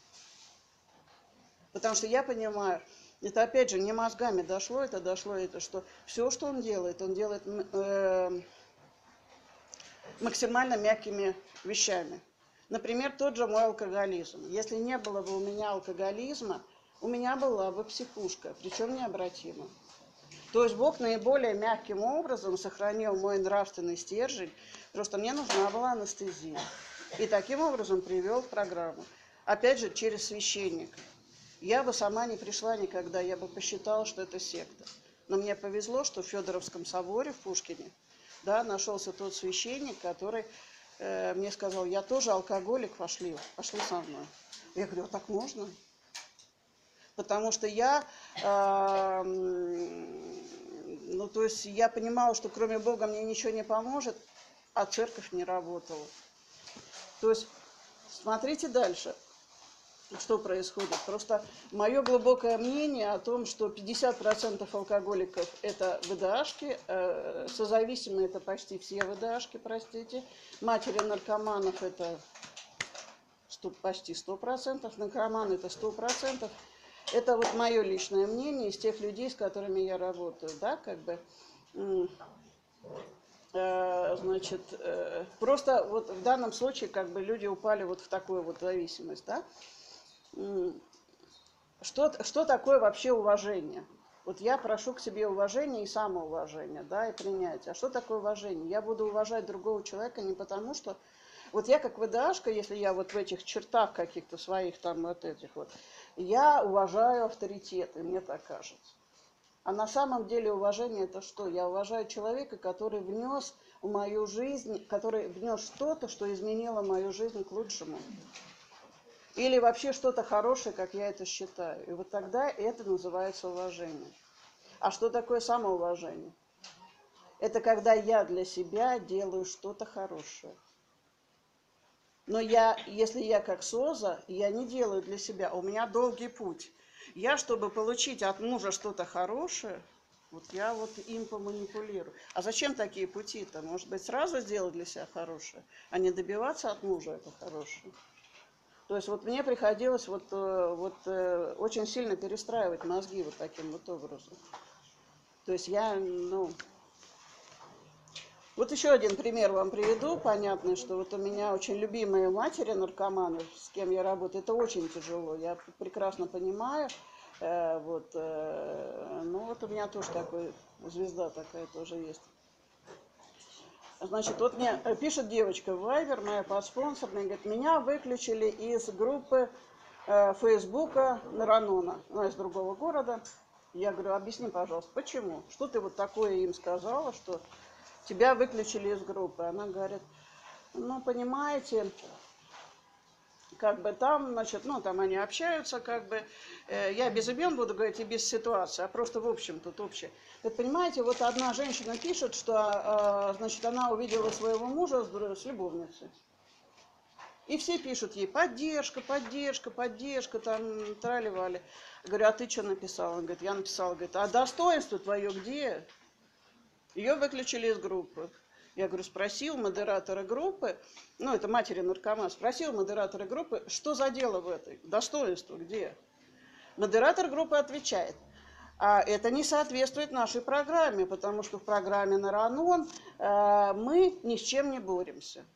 Speaker 2: Потому что я понимаю, это опять же не мозгами дошло, это что все, что он делает максимально мягкими вещами. Например, тот же мой алкоголизм. Если не было бы у меня алкоголизма, у меня была бы психушка, причем необратима. То есть Бог наиболее мягким образом сохранил мой нравственный стержень, просто мне нужна была анестезия. И таким образом привел в программу. Опять же, через священника. Я бы сама не пришла никогда, я бы посчитала, что это секта. Но мне повезло, что в Федоровском соборе в Пушкине, да, нашелся тот священник, который мне сказал, я тоже алкоголик, пошли со мной. Я говорю, а так можно? Потому что я, ну, то есть я понимала, что кроме Бога мне ничего не поможет, а церковь не работала. То есть, смотрите дальше, что происходит. Просто мое глубокое мнение о том, что 50% алкоголиков это ВДАшки, созависимые это почти все ВДАшки, простите, матери наркоманов это почти 100%, наркоманы это 100%. Это вот мое личное мнение из тех людей, с которыми я работаю, да, как бы, значит, просто вот в данном случае как бы люди упали вот в такую вот зависимость, да. Что такое вообще уважение? Вот я прошу к себе уважения и самоуважения, да, и принятия. А что такое уважение? Я буду уважать другого человека не потому, что... Вот я как ВДАшка, если я вот в этих чертах каких-то своих там вот этих вот, я уважаю авторитеты, мне так кажется. А на самом деле уважение это что? Я уважаю человека, который внес в мою жизнь, который внес что-то, что изменило мою жизнь к лучшему. Или вообще что-то хорошее, как я это считаю. И вот тогда это называется уважение. А что такое самоуважение? Это когда я для себя делаю что-то хорошее. Но если я как СОЗа, я не делаю для себя. У меня долгий путь. Я, чтобы получить от мужа что-то хорошее, вот я вот им поманипулирую. А зачем такие пути-то? Может быть, сразу сделать для себя хорошее, а не добиваться от мужа это хорошее? То есть вот мне приходилось очень сильно перестраивать мозги вот таким вот образом. То есть Вот еще один пример вам приведу, понятный, что вот у меня очень любимые матери наркоманы, с кем я работаю, это очень тяжело, я прекрасно понимаю. Ну вот у меня тоже такой, звезда такая тоже есть. Значит, вот мне пишет девочка в Viber, моя подспонсорная, говорит, меня выключили из группы Фейсбука Наранона, она из другого города. Я говорю, объясни, пожалуйста, почему? Что ты вот такое им сказала, что тебя выключили из группы? Она говорит, ну, понимаете, как бы там, значит, там они общаются, как бы, я без имен буду говорить и без ситуации, а просто в общем, тут общее. Вот понимаете, вот одна женщина пишет, что, значит, она увидела своего мужа с любовницей. И все пишут ей, поддержка, поддержка, поддержка, там, трали-вали. Говорю, а ты что написала? Она говорит, я написала, говорит, а достоинство твое где? Ее выключили из группы. Я говорю, спросил модератора группы, это матери наркоман, спросил модератора группы, что за дело в этой, достоинство где? Модератор группы отвечает, а это не соответствует нашей программе, потому что в программе Наранон мы ни с чем не боремся.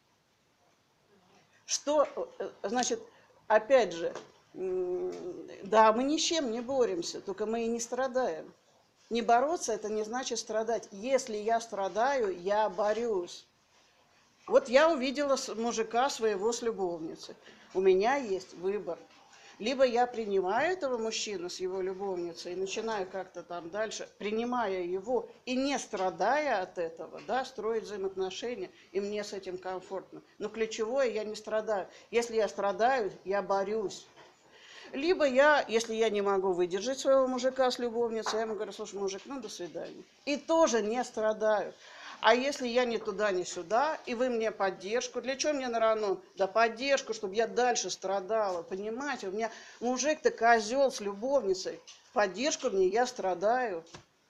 Speaker 2: Что, значит, опять же, да, мы ни с чем не боремся, только мы и не страдаем. Не бороться – это не значит страдать. Если я страдаю, я борюсь. Вот я увидела мужика своего с любовницей. У меня есть выбор. Либо я принимаю этого мужчину с его любовницей и начинаю как-то там дальше, принимая его и не страдая от этого, да, строить взаимоотношения, и мне с этим комфортно. Но ключевое – я не страдаю. Если я страдаю, я борюсь. Либо если я не могу выдержать своего мужика с любовницей, я ему говорю, слушай, мужик, до свидания. И тоже не страдаю. А если я ни туда, ни сюда, и вы мне поддержку, для чего мне Наранон? Да поддержку, чтобы я дальше страдала, понимаете? У меня мужик-то козел с любовницей, поддержку мне, я страдаю.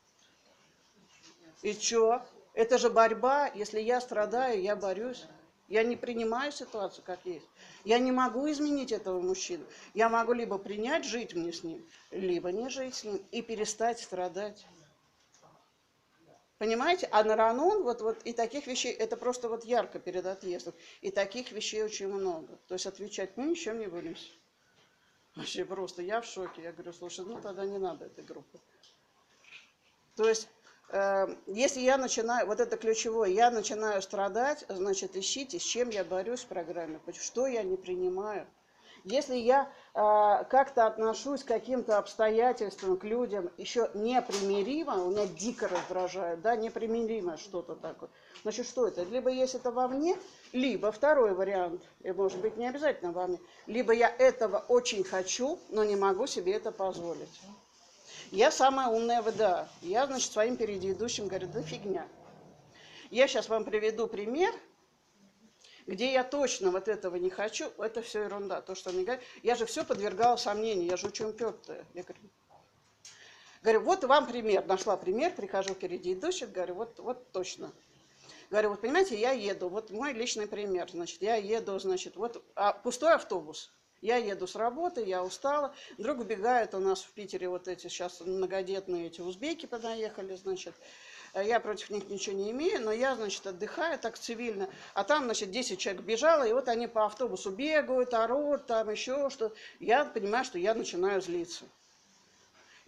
Speaker 2: И что? Это же борьба, если я страдаю, я борюсь. Я не принимаю ситуацию как есть. Я не могу изменить этого мужчину. Я могу либо принять, жить мне с ним, либо не жить с ним и перестать страдать. Понимаете? А Наранон, и таких вещей, это просто ярко перед отъездом. И таких вещей очень много. То есть отвечать мы ничем не будем. Вообще просто, я в шоке. Я говорю, слушай, тогда не надо этой группы. То есть... Если я начинаю, вот это ключевое, я начинаю страдать, значит, ищите, с чем я борюсь в программе, что я не принимаю. Если я как-то отношусь к каким-то обстоятельствам, к людям еще непримиримо, у меня дико раздражает, да, непримиримо что-то такое, значит, что это? Либо есть это во мне, либо второй вариант, и может быть не обязательно во мне, либо я этого очень хочу, но не могу себе это позволить. Я самая умная ВДА. Я, значит, своим впереди идущим говорю, да фигня. Я сейчас вам приведу пример, где я точно вот этого не хочу. Это все ерунда. То, что мне говорят. Я же все подвергала сомнению. Я же очень упертая. Я говорю, вот вам пример. Нашла пример, прихожу впереди идущих, говорю, вот точно. Говорю, вот понимаете, я еду. Вот мой личный пример. Значит, я еду, значит, пустой автобус. Я еду с работы, я устала. Вдруг убегают у нас в Питере вот эти сейчас многодетные эти узбеки понаехали, значит. Я против них ничего не имею, но я, значит, отдыхаю так цивильно. А там, значит, 10 человек бежало, и вот они по автобусу бегают, орут, там еще что-то. Я понимаю, что я начинаю злиться.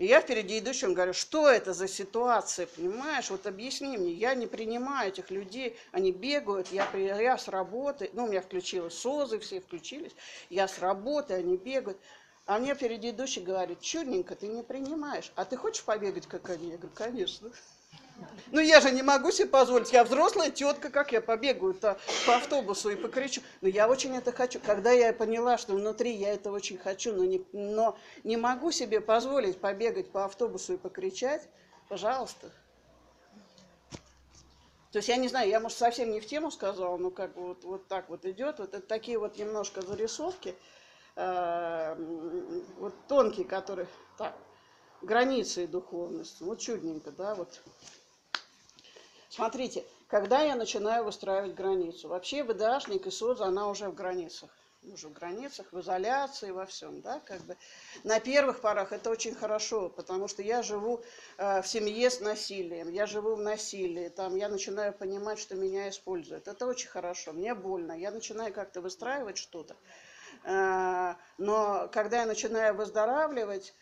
Speaker 2: И я впереди идущим говорю, что это за ситуация, понимаешь, вот объясни мне, я не принимаю этих людей, они бегают, я с работы, ну, у меня включилось СОЗы, все включились, я с работы, они бегают. А мне впереди идущий говорит, чудненько, ты не принимаешь, а ты хочешь побегать, как они? Я говорю, конечно. Ну, я же не могу себе позволить, я взрослая тетка, как я побегаю-то по автобусу и покричу. Но я очень это хочу. Когда я поняла, что внутри я это очень хочу, но не могу себе позволить побегать по автобусу и покричать, пожалуйста. То есть я не знаю, я, может, совсем не в тему сказала, но как бы вот так вот идет. Вот это такие вот немножко зарисовки, вот тонкие, которые, так, границы духовности. Вот чудненько, да, вот. Смотрите, когда я начинаю выстраивать границу, вообще ВДАшник и СОЗа, она уже в границах. Уже в границах, в изоляции, во всем, да, как бы. На первых порах это очень хорошо, потому что я живу в семье с насилием, я живу в насилии, там, я начинаю понимать, что меня используют. Это очень хорошо, мне больно, я начинаю как-то выстраивать что-то. Но когда я начинаю выздоравливать,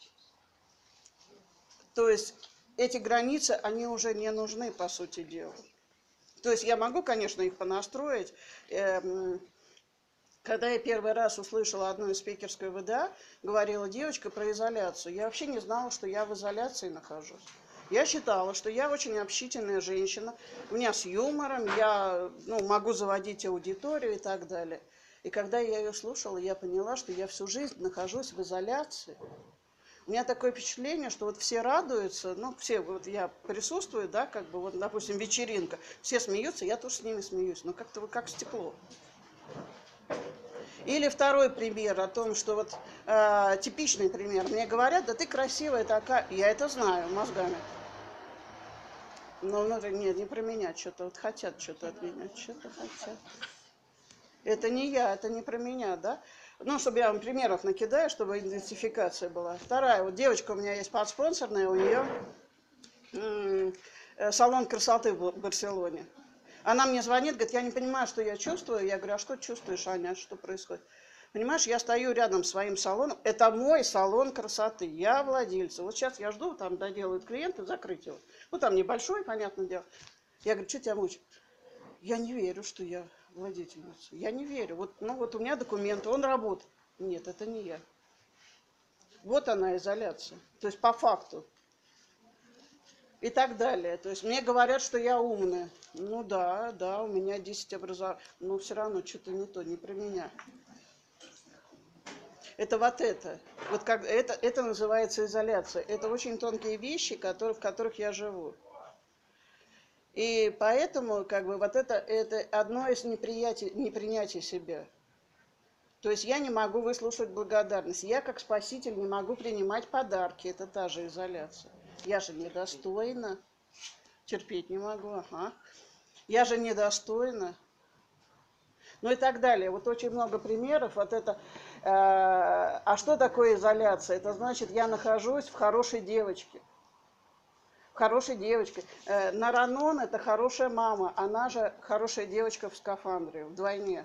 Speaker 2: то есть эти границы, они уже не нужны, по сути дела. То есть я могу, конечно, их понастроить. Когда я первый раз услышала одну из спикерской ВДА, говорила девочка про изоляцию, я вообще не знала, что я в изоляции нахожусь. Я считала, что я очень общительная женщина, у меня с юмором, я могу заводить аудиторию и так далее. И когда я ее слушала, я поняла, что я всю жизнь нахожусь в изоляции. У меня такое впечатление, что вот все радуются, все, вот я присутствую, да, как бы, вот, допустим, вечеринка, все смеются, я тоже с ними смеюсь, но как-то вот как стекло. Или второй пример о том, что вот типичный пример, мне говорят, да ты красивая такая, я это знаю мозгами. Но внутри, нет, не про меня, что-то вот хотят что-то от меня, что-то хотят. Это не я, это не про меня, да? Ну, чтобы я вам примеров накидаю, чтобы идентификация была. Вторая, вот девочка у меня есть подспонсорная, у нее салон красоты в Барселоне. Она мне звонит, говорит, я не понимаю, что я чувствую. Я говорю, а что чувствуешь, Аня, что происходит? Понимаешь, я стою рядом с своим салоном, это мой салон красоты, я владельца. Вот сейчас я жду, там доделают клиенты, закрыть его. Ну, там небольшой, понятное дело. Я говорю, что тебя мучит? Я не верю, что я владельница. Я не верю. Вот у меня документы, он работает. Нет, это не я. Вот она изоляция. То есть по факту. И так далее. То есть мне говорят, что я умная. Ну да, у меня 10 образований. Но все равно что-то не то, не про меня. Это вот это. Вот как это называется изоляция. Это очень тонкие вещи, в которых я живу. И поэтому, как бы, вот это одно из непринятия себя. То есть я не могу выслушать благодарность. Я, как спаситель, не могу принимать подарки. Это та же изоляция. Я же недостойна. Терпеть не могу, ага. Я же недостойна. Ну и так далее. Вот очень много примеров. Вот это. А что такое изоляция? Это значит, я нахожусь в хорошей девочке. Хорошей девочкой. Наранон – это хорошая мама, она же хорошая девочка в скафандре, вдвойне.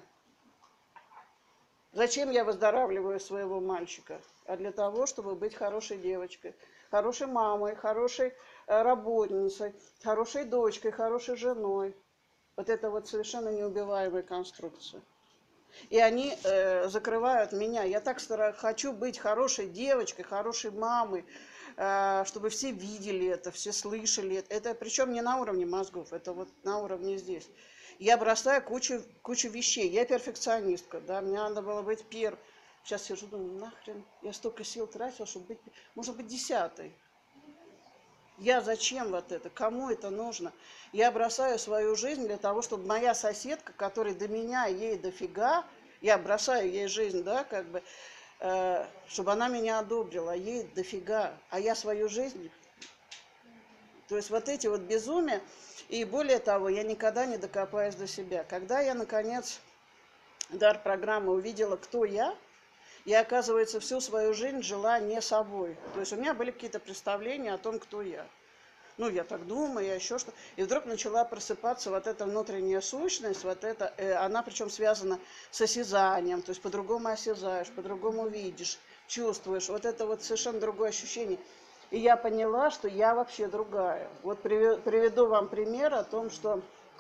Speaker 2: Зачем я выздоравливаю своего мальчика? А для того, чтобы быть хорошей девочкой, хорошей мамой, хорошей работницей, хорошей дочкой, хорошей женой. Вот это вот совершенно неубиваемая конструкция. И они закрывают меня. Я так хочу быть хорошей девочкой, хорошей мамой, чтобы все видели это, все слышали это. Это причем не на уровне мозгов, это вот на уровне здесь. Я бросаю кучу вещей. Я перфекционистка, да, мне надо было быть первой. Сейчас сижу, думаю, нахрен, я столько сил тратила, чтобы быть, может быть, 10-й. Я зачем вот это? Кому это нужно? Я бросаю свою жизнь для того, чтобы моя соседка, которая до меня, ей дофига, я бросаю ей жизнь, да, как бы, чтобы она меня одобрила, ей дофига, а я свою жизнь. То есть вот эти вот безумия, и более того, я никогда не докопаюсь до себя. Когда я, наконец, дар программы увидела, кто я, оказывается, всю свою жизнь жила не собой. То есть у меня были какие-то представления о том, кто я. Ну, я так думаю, я еще что-то. И вдруг начала просыпаться вот эта внутренняя сущность, вот это, она причем связана с осязанием, то есть по-другому осязаешь, по-другому видишь, чувствуешь. Вот это вот совершенно другое ощущение. И я поняла, что я вообще другая. Вот приведу вам пример о том, что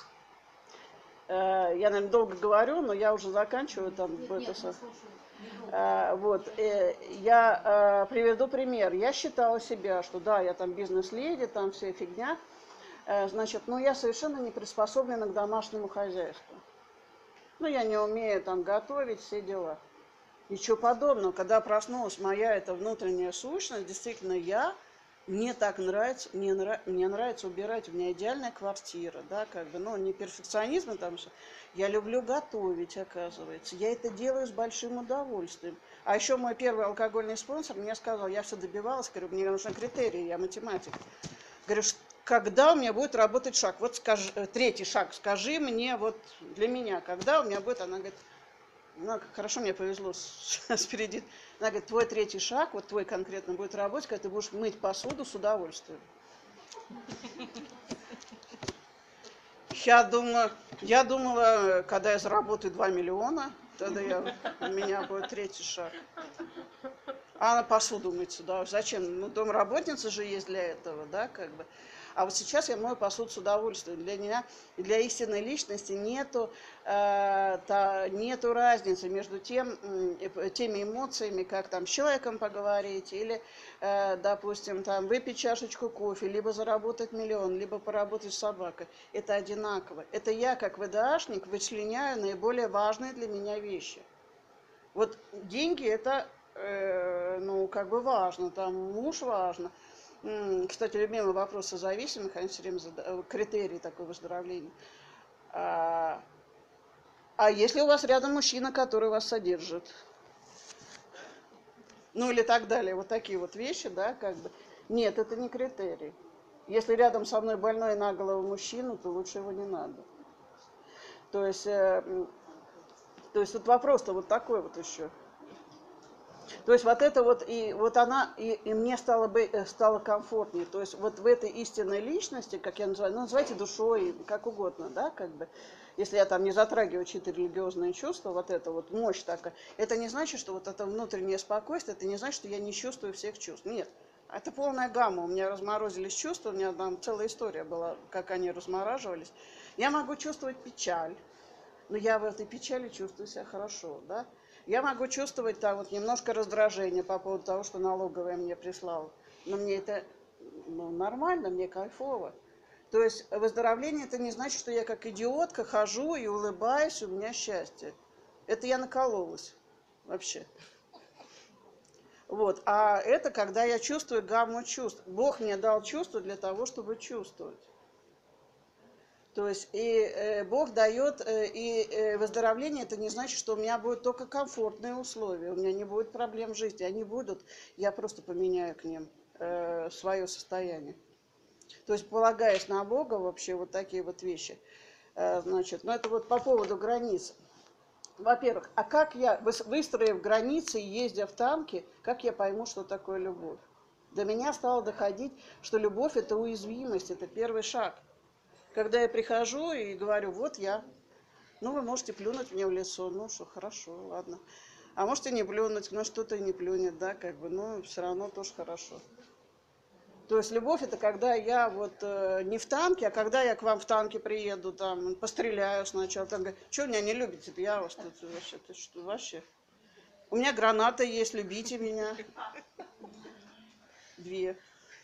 Speaker 2: я, наверное, долго говорю, но я уже заканчиваю там. Я приведу пример. Я считала себя, что да, я там бизнес-леди, там вся фигня. Значит, но я совершенно не приспособлена к домашнему хозяйству. Ну, я не умею там готовить, все дела. Ничего подобного. Когда проснулась моя эта внутренняя сущность, действительно мне так нравится, мне нравится убирать, у меня идеальная квартира, да, как бы, ну, не перфекционизм, там, что я люблю готовить, оказывается, я это делаю с большим удовольствием. А еще мой первый алкогольный спонсор мне сказал, я все добивалась, говорю, мне нужны критерии, я математик. Говорю, когда у меня будет работать шаг? Вот скажи, третий шаг, скажи мне, вот для меня, когда у меня будет, она говорит, ну, хорошо, мне повезло впереди. Она говорит, твой третий шаг, вот твой конкретно будет работать, когда ты будешь мыть посуду с удовольствием. Я думала, когда я заработаю 2 миллиона, тогда у меня будет третий шаг. А на посуду мыть сюда. Зачем? Ну, домработница же есть для этого, да, как бы. А вот сейчас я мою посуду с удовольствием. Для меня, для истинной личности нету разницы между теми эмоциями, как там с человеком поговорить, или, допустим, там выпить чашечку кофе, либо заработать миллион, либо поработать с собакой. Это одинаково. Это я, как ВДАшник, вычленяю наиболее важные для меня вещи. Вот деньги это, ну, как бы важно, там муж важно. Кстати, любимый вопрос о зависимых, они все время задают, критерий такой выздоровления. А если у вас рядом мужчина, который вас содержит? Ну или так далее, вот такие вот вещи, да, как бы. Нет, это не критерий. Если рядом со мной больной на голову мужчина, то лучше его не надо. То есть вот вопрос-то вот такой вот еще. То есть вот это вот, и вот она, и мне стало комфортнее. То есть вот в этой истинной личности, как я называю, ну, называйте душой, как угодно, да, как бы, если я там не затрагиваю чьи-то религиозные чувства, вот эта вот мощь такая, это не значит, что вот это внутреннее спокойствие, это не значит, что я не чувствую всех чувств. Нет, это полная гамма. У меня разморозились чувства, у меня там целая история была, как они размораживались. Я могу чувствовать печаль, но я в этой печали чувствую себя хорошо, да. Я могу чувствовать там вот немножко раздражение по поводу того, что налоговая мне прислала. Но мне это нормально, мне кайфово. То есть выздоровление это не значит, что я как идиотка хожу и улыбаюсь, у меня счастье. Это я накололась вообще. Вот. А это когда я чувствую гамму чувств. Бог мне дал чувства для того, чтобы чувствовать. То есть и Бог дает, и выздоровление, это не значит, что у меня будут только комфортные условия, у меня не будет проблем в жизни, они будут, я просто поменяю к ним свое состояние. То есть полагаясь на Бога, вообще вот такие вот вещи. Значит, но это вот по поводу границ. Во-первых, а как я, выстроив границы и ездя в танке, как я пойму, что такое любовь? До меня стало доходить, что любовь это уязвимость, это первый шаг. Когда я прихожу и говорю, вот я, ну, вы можете плюнуть мне в лицо, ну, что, хорошо, ладно. А можете не плюнуть, но что-то и не плюнет, да, как бы, ну, все равно тоже хорошо. То есть любовь это когда я вот не в танке, а когда я к вам в танке приеду, там, постреляю сначала, там, говорю, что меня не любите, я вас тут вообще, ты что, вообще? У меня граната есть, любите меня. 2.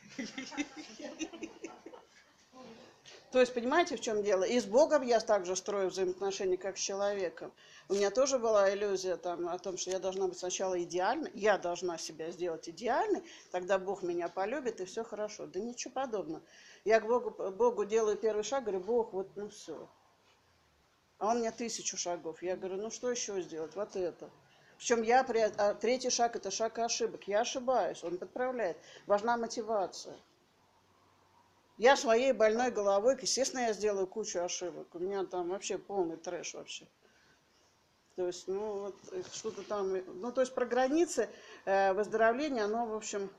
Speaker 2: То есть, понимаете, в чем дело? И с Богом я также строю взаимоотношения, как с человеком. У меня тоже была иллюзия там, о том, что я должна быть сначала идеальной, я должна себя сделать идеальной, тогда Бог меня полюбит, и все хорошо. Да ничего подобного. Я к Богу делаю первый шаг, говорю, Бог, вот, ну все. А он мне 1000 шагов. Я говорю, ну что еще сделать? Вот это. Причем третий шаг – это шаг ошибок. Я ошибаюсь, он подправляет. Важна мотивация. Я своей больной головой, естественно, я сделаю кучу ошибок. У меня там вообще полный трэш вообще. То есть, ну, вот что-то там... Ну, то есть, про границы выздоровления, оно, в общем...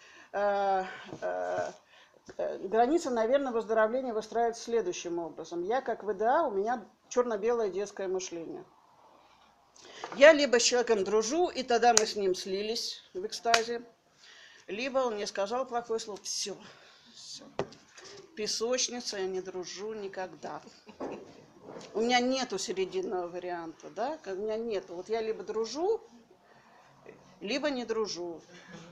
Speaker 2: Границы, наверное, выздоровления выстраиваются следующим образом. Я, как ВДА, у меня черно-белое детское мышление. Я либо с человеком дружу, и тогда мы с ним слились в экстазе. Либо он мне сказал плохое слово, все, песочница, я не дружу никогда. У меня нету серединного варианта, да, у меня нету. Вот я либо дружу, либо не дружу.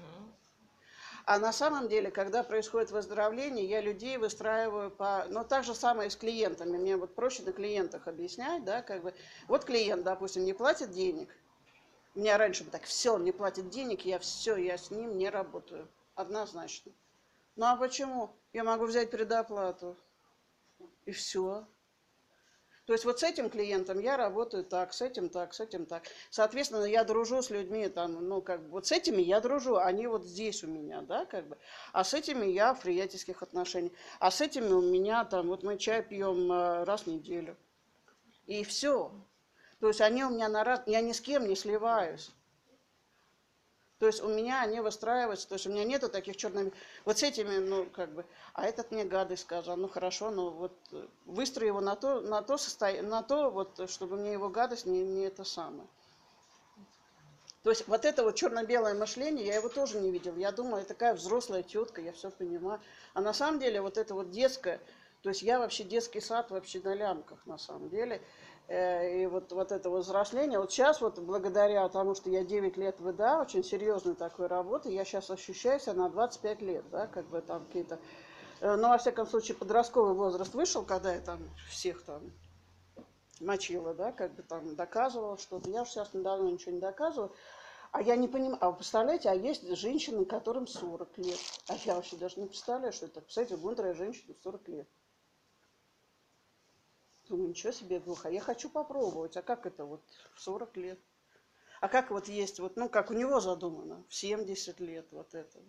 Speaker 2: А на самом деле, когда происходит выздоровление, я людей выстраиваю по... Ну, так же самое и с клиентами. Мне вот проще на клиентах объяснять, да, как бы... Вот клиент, допустим, не платит денег. У меня раньше бы так, все, он не платит денег, я с ним не работаю. Однозначно. Ну, а почему? Я могу взять предоплату. И все. То есть вот с этим клиентом я работаю так, с этим так, с этим так. Соответственно, я дружу с людьми, там, ну, как бы, вот с этими я дружу, они вот здесь у меня, да, как бы. А с этими я в приятельских отношениях. А с этими у меня там, вот мы чай пьем раз в неделю. И все. То есть они у меня на раз, я ни с кем не сливаюсь. То есть у меня они выстраиваются, то есть у меня нету таких черных... Вот с этими, ну, как бы, а этот мне гадость сказал, ну, хорошо, ну, вот, выстрой его на то, вот, чтобы мне его гадость не это самое. То есть вот это вот черно-белое мышление, я его тоже не видел. Я думала, я такая взрослая тетка, я все понимаю. А на самом деле вот это вот детское, то есть я вообще детский сад вообще на лямках, на самом деле. И вот это вот взросление, вот сейчас вот благодаря тому, что я 9 лет в ИДА, очень серьезной такой работы, я сейчас ощущаю себя на 25 лет, да, как бы там какие-то... Ну, во всяком случае, подростковый возраст вышел, когда я там всех там мочила, да, как бы там доказывала что-то. Я уж сейчас недавно ничего не доказываю. А я не понимаю, а вы представляете, а есть женщины, которым 40 лет. А я вообще даже не представляю, что это. Представляете, мудрая женщина 40 лет. Думаю, ничего себе, глухо. Я хочу попробовать. А как это вот в 40 лет? А как вот есть, вот, ну, как у него задумано, в 70 лет вот это.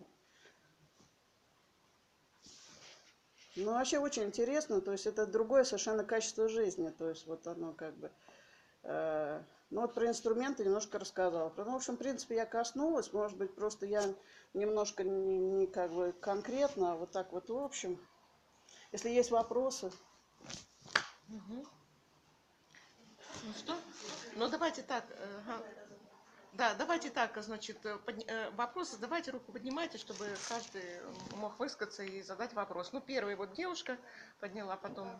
Speaker 2: Ну, вообще очень интересно, то есть это другое совершенно качество жизни. То есть вот оно как бы... Ну вот про инструменты немножко рассказала. Ну, в общем, в принципе, я коснулась. Может быть, просто я немножко не как бы конкретно, а вот так вот в общем. Если есть вопросы.
Speaker 1: Угу. Ну что? Ну давайте так. Ага. Да, давайте так, значит, вопросы задавайте, руку поднимайте, чтобы каждый мог высказаться и задать вопрос. Ну, первый вот девушка подняла, потом...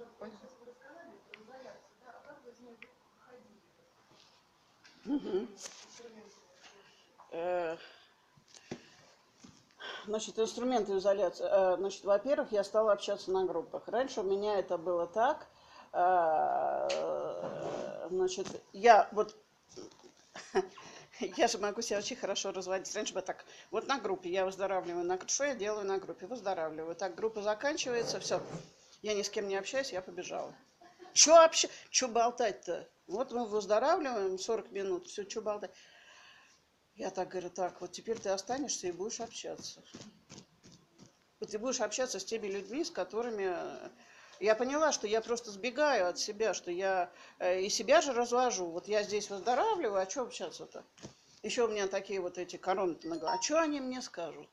Speaker 2: Угу. Значит, инструменты изоляции. Значит, во-первых, я стала общаться на группах. Раньше у меня это было так. Значит, я вот... Я же могу себя очень хорошо разводить. Раньше бы так, вот на группе я выздоравливаю. Что я делаю на группе? Выздоравливаю. Так, группа заканчивается, все. Я ни с кем не общаюсь, я побежала. Че болтать-то? Вот мы выздоравливаем 40 минут, все, что болтать? Я так говорю, так, вот теперь ты останешься и будешь общаться. Вот ты будешь общаться с теми людьми, с которыми... Я поняла, что я просто сбегаю от себя, что я и себя же развожу. Вот я здесь выздоравливаю, а что общаться-то? Еще у меня такие вот эти короны на голове. А что они мне скажут?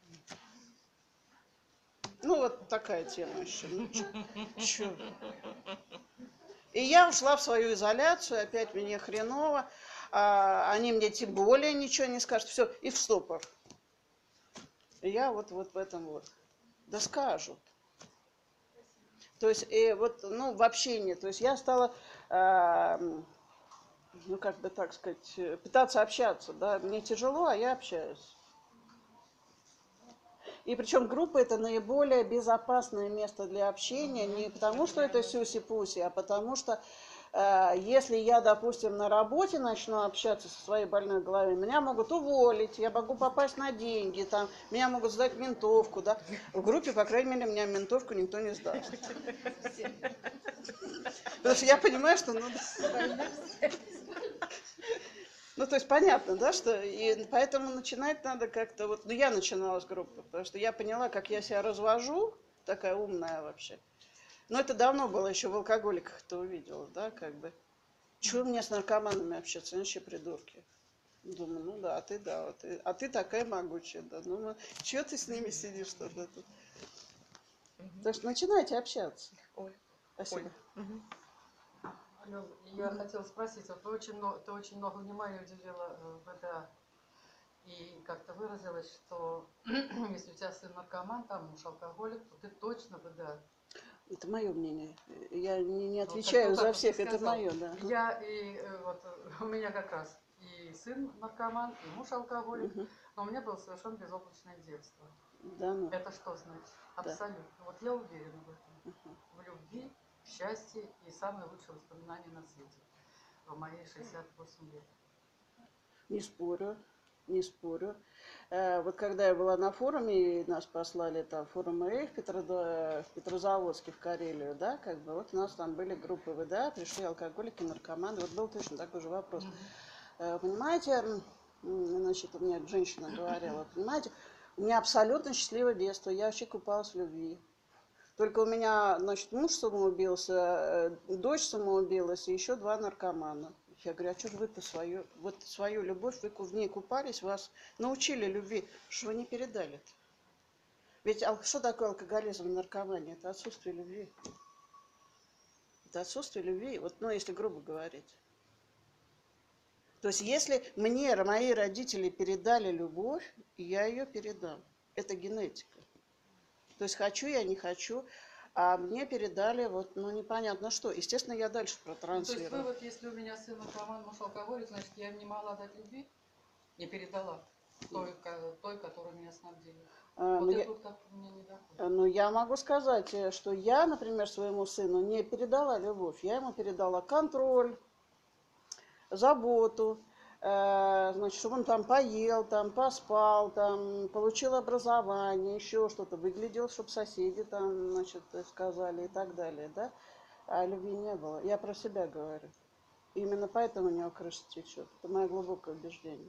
Speaker 2: Ну, вот такая тема еще. Ну, чё? И я ушла в свою изоляцию, опять мне хреново. Они мне тем более ничего не скажут. Все, и в стопор. И я вот в этом вот. Да скажут. То есть, вот, ну, в общении. То есть я стала, ну, как бы так сказать, пытаться общаться. Да? Мне тяжело, а я общаюсь. И причем группа это наиболее безопасное место для общения, не потому что это сюси-пуси, а потому что если я, допустим, на работе начну общаться со своей больной головой, меня могут уволить, я могу попасть на деньги, там, меня могут сдать ментовку, да. В группе, по крайней мере, меня ментовку никто не сдаст. Потому что я понимаю, что... Ну, то есть понятно, да, что... И поэтому начинать надо как-то... Вот, ну, я начинала с группы, потому что я поняла, как я себя развожу, такая умная вообще. Но это давно было, еще в алкоголиках это увидела, да, как бы. Чего мне с наркоманами общаться, они вообще придурки. Думаю, ну да, а ты такая могучая, да. Ну, чего ты с ними сидишь что-то тут? Так что начинайте общаться.
Speaker 1: Ой.
Speaker 2: Спасибо.
Speaker 3: Я хотела спросить, вот ты очень много внимания уделила ВДА. И как-то выразилась, что если у тебя сын наркоман, там муж алкоголик, то ты точно бы, да.
Speaker 2: Это мое мнение. Я не
Speaker 3: Вот
Speaker 2: отвечаю
Speaker 3: как-то
Speaker 2: за
Speaker 3: так вот ты
Speaker 2: всех, это
Speaker 3: сказал.
Speaker 2: мое, да.
Speaker 3: Я и вот у меня как раз и сын наркоман, и муж алкоголик,
Speaker 2: Мгм.
Speaker 3: но у меня было совершенно безоблачное детство.
Speaker 2: Да, ну,
Speaker 3: Это что значит?
Speaker 2: да.
Speaker 3: Абсолютно. Вот я уверена в этом.
Speaker 2: Мгм.
Speaker 3: В любви, в счастье и самые лучшие воспоминания на свете. В мои 68 лет.
Speaker 2: Не спорю, не спорю. Вот когда я была на форуме, и нас послали там в форум РФ в Петрозаводске, в Карелию, да, как бы вот у нас там были группы ВДА, пришли алкоголики, наркоманы. Вот был точно такой же вопрос. Понимаете, значит, у меня женщина говорила, понимаете, у меня абсолютно счастливое детство, я вообще купалась в любви. Только у меня, значит, муж самоубился, дочь самоубилась, и еще 2 наркомана. Я говорю, а что же вы-то свою любовь, вы в ней купались, вас научили любви, что вы не передали-то? Ведь что такое алкоголизм и наркомания? Это отсутствие любви. Это отсутствие любви, вот, ну, если грубо говорить. То есть, если мне мои родители передали любовь, я ее передам. Это генетика. То есть, хочу я, не хочу, а мне передали вот, ну, непонятно что. Естественно, я дальше
Speaker 3: То есть
Speaker 2: протранслирую.
Speaker 3: вывод, если у меня сын наркоман, муж алкоголик, значит, я им не могла дать любви? Не передала той, которую меня снабдили.
Speaker 2: Но
Speaker 3: Вот
Speaker 2: я,
Speaker 3: это вот как мне не доходит.
Speaker 2: но я могу сказать, что я, например, своему сыну не передала любовь. Я ему передала контроль, заботу, значит, чтобы он там поел, там поспал, там получил образование, еще что-то, выглядел, чтобы соседи там, значит, сказали и так далее, да. А любви не было. Я про себя говорю. Именно поэтому у него крыша течет. Это мое глубокое убеждение.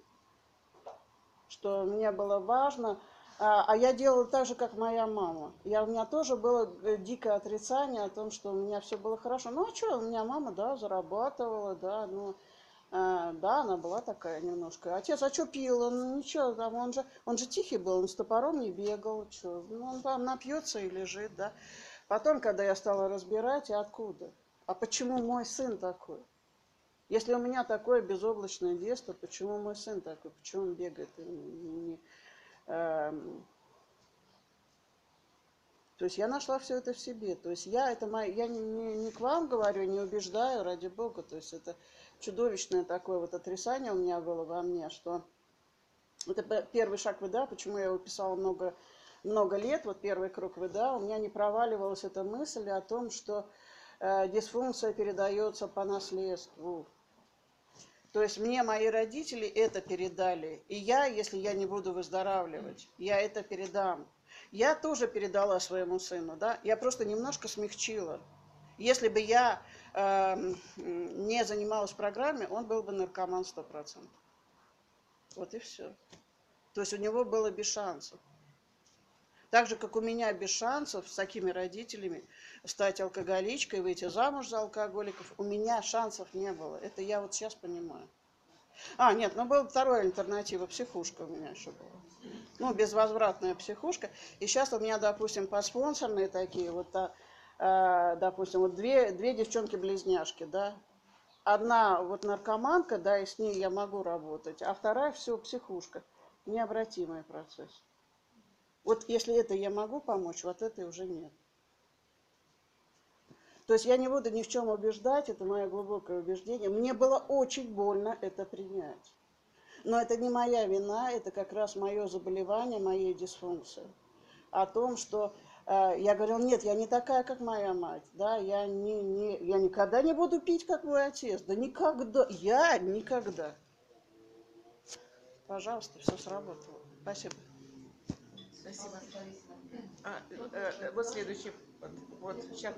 Speaker 2: Что мне было важно, а я делала так же, как моя мама. У меня тоже было дикое отрицание о том, что у меня все было хорошо. Ну а что, у меня мама, да, зарабатывала, да, ну, да, она была такая немножко. Отец, а что пил? Он ничего, там, он же тихий был, он с топором не бегал, что, ну, он там напьется и лежит, да. Потом, когда я стала разбирать, и откуда? А почему мой сын такой? Если у меня такое безоблачное детство, почему мой сын такой? Почему он бегает? То есть я нашла все это в себе. То есть я не к вам говорю, не убеждаю, ради бога. То есть это чудовищное такое вот отрицание у меня было во мне, что это первый шаг ВДА, почему я его писала много лет, вот первый круг ВДА, у меня не проваливалась эта мысль о том, что дисфункция передается по наследству. То есть мне мои родители это передали. И я, если я не буду выздоравливать, я это передам. Я тоже передала своему сыну, да. Я просто немножко смягчила. Если бы я не занималась в программе, он был бы наркоман 100%. Вот и все. То есть у него было без шансов. Так же, как у меня без шансов с такими родителями стать алкоголичкой, выйти замуж за алкоголиков, у меня шансов не было. Это я вот сейчас понимаю. Нет, ну была вторая альтернатива, психушка у меня еще была. Ну, безвозвратная психушка. И сейчас у меня, допустим, подспонсорные такие, вот, допустим, вот две девчонки-близняшки, да. Одна вот наркоманка, да, и с ней я могу работать, а вторая все психушка. Необратимый процесс. Вот если это я могу помочь, вот это уже нет. То есть я не буду ни в чем убеждать, это мое глубокое убеждение. Мне было очень больно это принять. Но это не моя вина, это как раз мое заболевание, моей дисфункции. О том, что я говорила, нет, я не такая, как моя мать, да, я никогда не буду пить, как мой отец, да никогда, я никогда. Пожалуйста, все сработало. Спасибо.
Speaker 1: Спасибо. Вот следующий. Вот, сейчас.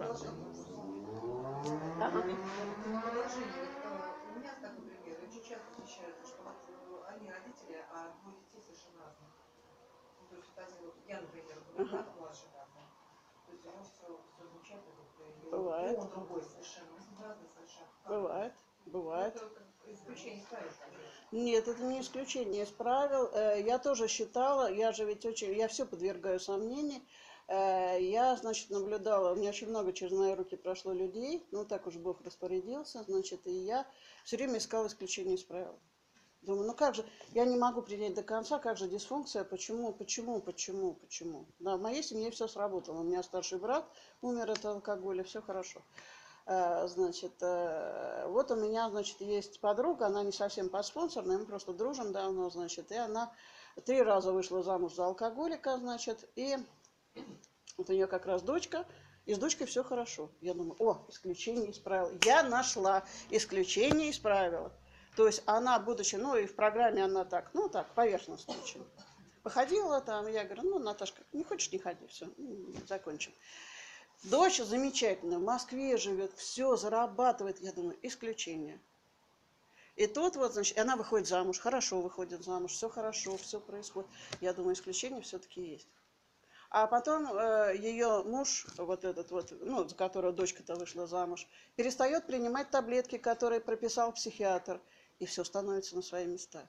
Speaker 2: Ага.
Speaker 4: Продолжение. У меня такой пример. Очень часто встречается, что они родители, а двое детей совершенно разных. Ну, то есть вот один, вот я, например, брат младший брат, да. То есть у него все замечательно,
Speaker 2: Бывает.
Speaker 4: он другой совершенно, мы разные совершенно.
Speaker 2: Бывает. Бывает.
Speaker 4: Это исключение из правил.
Speaker 2: Нет, это не исключение из правил. Я тоже считала, я все подвергаю сомнению. Я, значит, наблюдала, у меня очень много через мои руки прошло людей, ну так уж Бог распорядился, значит, и я все время искала исключение из правил. Думаю, ну как же, я не могу принять до конца, как же дисфункция, почему? Да, в моей семье все сработало. У меня старший брат умер от алкоголя, все хорошо. Значит, вот у меня, значит, есть подруга, она не совсем подспонсорная, мы просто дружим давно, значит, и она 3 раза вышла замуж за алкоголика, значит, и вот у нее как раз дочка, и с дочкой все хорошо. Я думаю, о, исключение исправила. Я нашла исключение исправила. То есть она, будучи, ну и в программе она так, ну так, поверхностно очень. Походила там, я говорю, ну, Наташка, не хочешь, не ходи, все, закончим. Дочь замечательная, в Москве живет, все зарабатывает. Я думаю, исключение. И тут вот, значит, она выходит замуж, хорошо выходит замуж, все хорошо, все происходит. Я думаю, исключение все-таки есть. А потом ее муж, вот этот вот, ну, за которого дочка-то вышла замуж, перестает принимать таблетки, которые прописал психиатр, и все становится на свои места.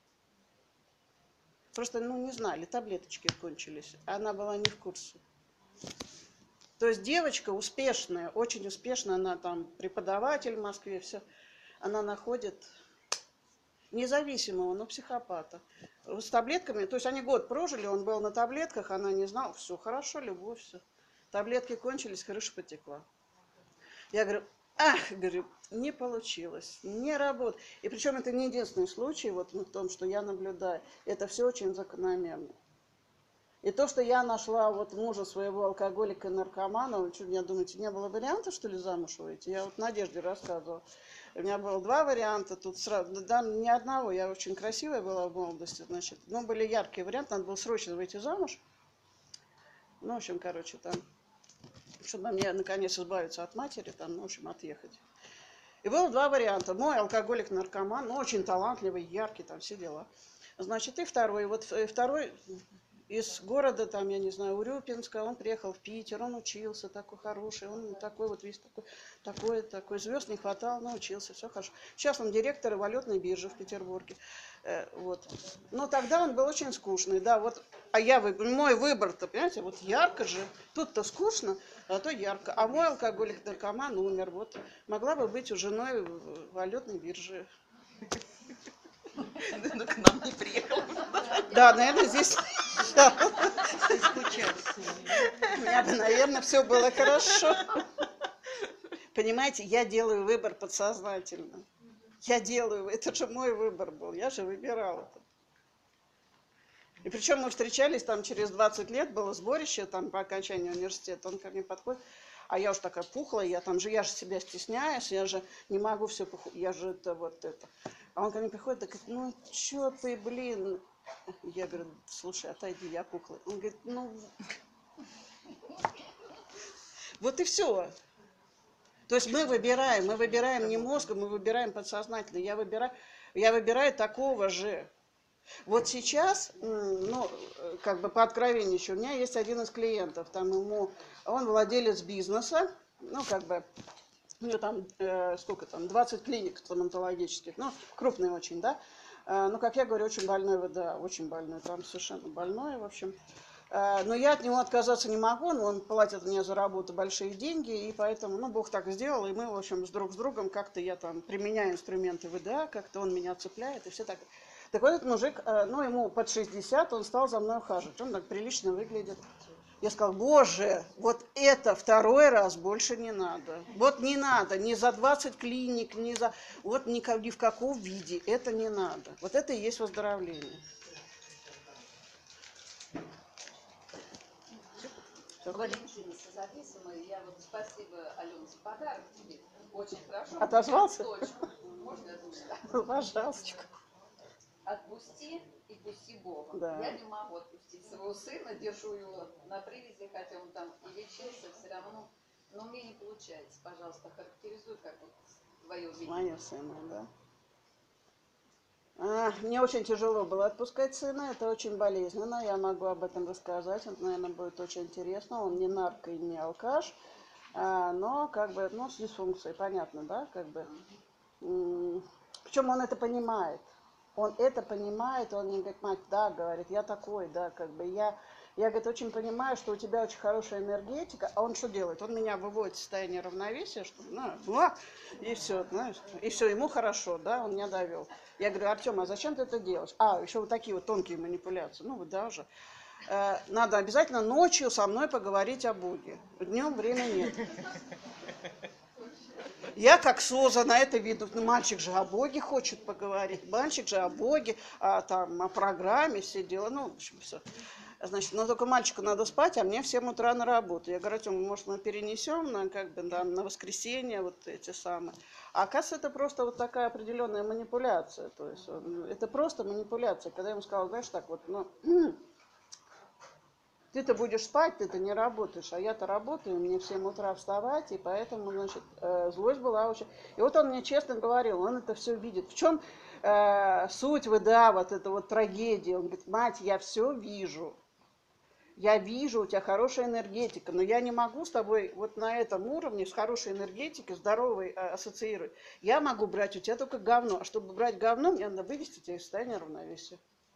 Speaker 2: Просто, ну, не знали, таблеточки кончились. Она была не в курсе. То есть девочка успешная, очень успешная, она там преподаватель в Москве, все. Она находит независимого, но психопата. С таблетками, то есть они год прожили, он был на таблетках, она не знала, все хорошо, любовь, все. Таблетки кончились, крыша потекла. Я говорю, говорю, не получилось, не работает. И причем это не единственный случай, вот в том, что я наблюдаю, это все очень закономерно. И то, что я нашла вот мужа своего алкоголика и наркомана, вы что, меня думаете, не было варианта, что ли, замуж выйти? Я вот Надежде рассказывала. У меня было 2 варианта, тут сразу, да, ни одного, я очень красивая была в молодости, значит, но были яркие варианты, надо было срочно выйти замуж. Ну, в общем, короче, там, чтобы мне, наконец, избавиться от матери, там, ну, в общем, отъехать. И было 2 варианта. Мой алкоголик-наркоман, ну, очень талантливый, яркий, там, все дела. Значит, и второй. Вот второй из города, там, я не знаю, Урюпинска, он приехал в Питер, он учился, такой хороший, он такой вот весь такой, звезд не хватало, но учился, все хорошо. Сейчас он директор валютной биржи в Петербурге. Вот. Но тогда он был очень скучный, да, вот, мой выбор-то, понимаете, вот ярко же, тут-то скучно, а то ярко, а мой алкоголик-наркоман умер, вот, могла бы быть у женой валютной биржи.
Speaker 1: Ну, к нам не приехал.
Speaker 2: Да, наверное, здесь... У меня бы, наверное, все было хорошо. Понимаете, я делаю выбор подсознательно. Это же мой выбор был, я же выбирала это. И причем мы встречались там через 20 лет, было сборище там по окончанию университета, он ко мне подходит, а я уж такая пухлая, я же себя стесняюсь, я же не могу все, я же это вот это. А он ко мне приходит и говорит, ну чё ты, блин. Я говорю, слушай, отойди, я пухлый. Он говорит, ну, вот и все. То есть мы выбираем не мозгом, мы выбираем подсознательно. Я выбираю такого же. Вот сейчас, ну, как бы по откровенничаю, у меня есть один из клиентов, там он владелец бизнеса, ну, как бы, у него там, 20 клиник стоматологических, ну, крупный очень, да. Ну, как я говорю, очень больной ВДА, очень больной, там совершенно больной, в общем. Но я от него отказаться не могу, но он платит мне за работу большие деньги, и поэтому, ну, Бог так сделал, и мы, в общем, друг с другом как-то я там применяю инструменты ВДА, как-то он меня цепляет, и все так. Так вот этот мужик, ну, ему под 60, он стал за мной ухаживать, он так прилично выглядит. Я сказала, боже, вот это 2-й раз больше не надо. Вот не надо, ни за 20 клиник, вот ни в каком виде, это не надо. Вот это и есть выздоровление.
Speaker 5: Валентина Созависимая, я вот спасибо, Алена, за подарок тебе. Очень хорошо.
Speaker 2: Отозвался?
Speaker 5: Точку. Можно я
Speaker 2: Ну, пожалуйста.
Speaker 5: Отпусти и пусти Бога.
Speaker 2: Да.
Speaker 5: Я не могу отпустить своего сына, держу его на привязи, хотя он там и лечился, все равно. Но мне не получается. Пожалуйста, характеризуй, как вот твое видение.
Speaker 2: Моего сына, да. Мне очень тяжело было отпускать сына, это очень болезненно, я могу об этом рассказать, это, наверное, будет очень интересно. Он не нарко и не алкаш, но как бы, ну, с дисфункцией, понятно, да, как бы. Причем он это понимает. Он это понимает, он мне говорит, мать, да, говорит, я такой, да, как бы, Я, говорит, очень понимаю, что у тебя очень хорошая энергетика. А он что делает? Он меня выводит в состояние равновесия, что, и все, знаешь, и все, ему хорошо, да, он меня довел. Я говорю, Артем, а зачем ты это делаешь? А, еще вот такие вот тонкие манипуляции. Ну, вот даже. Надо обязательно ночью со мной поговорить о Боге. Днем времени нет. Я как Соза на это видно. Ну, мальчик же о Боге хочет поговорить. Мальчик же о Боге, о программе, все дела. Ну, в общем, все. Значит, но только мальчику надо спать, а мне в 7 утра на работу. Я говорю, Артем, может, мы перенесем на воскресенье вот эти самые. А оказывается, это просто вот такая определенная манипуляция. То есть это просто манипуляция. Когда я ему сказала, знаешь, так вот, ты-то будешь спать, ты-то не работаешь, а я-то работаю, мне в 7 утра вставать, и поэтому, значит, злость была очень... И вот он мне честно говорил, он это все видит. В чем суть ВДА, вот эта вот трагедия? Он говорит, мать, я все вижу. Я вижу, у тебя хорошая энергетика, но я не могу с тобой вот на этом уровне с хорошей энергетикой, здоровой ассоциировать. Я могу брать у тебя только говно, а чтобы брать говно, мне надо вывести тебя из состояния равновесия.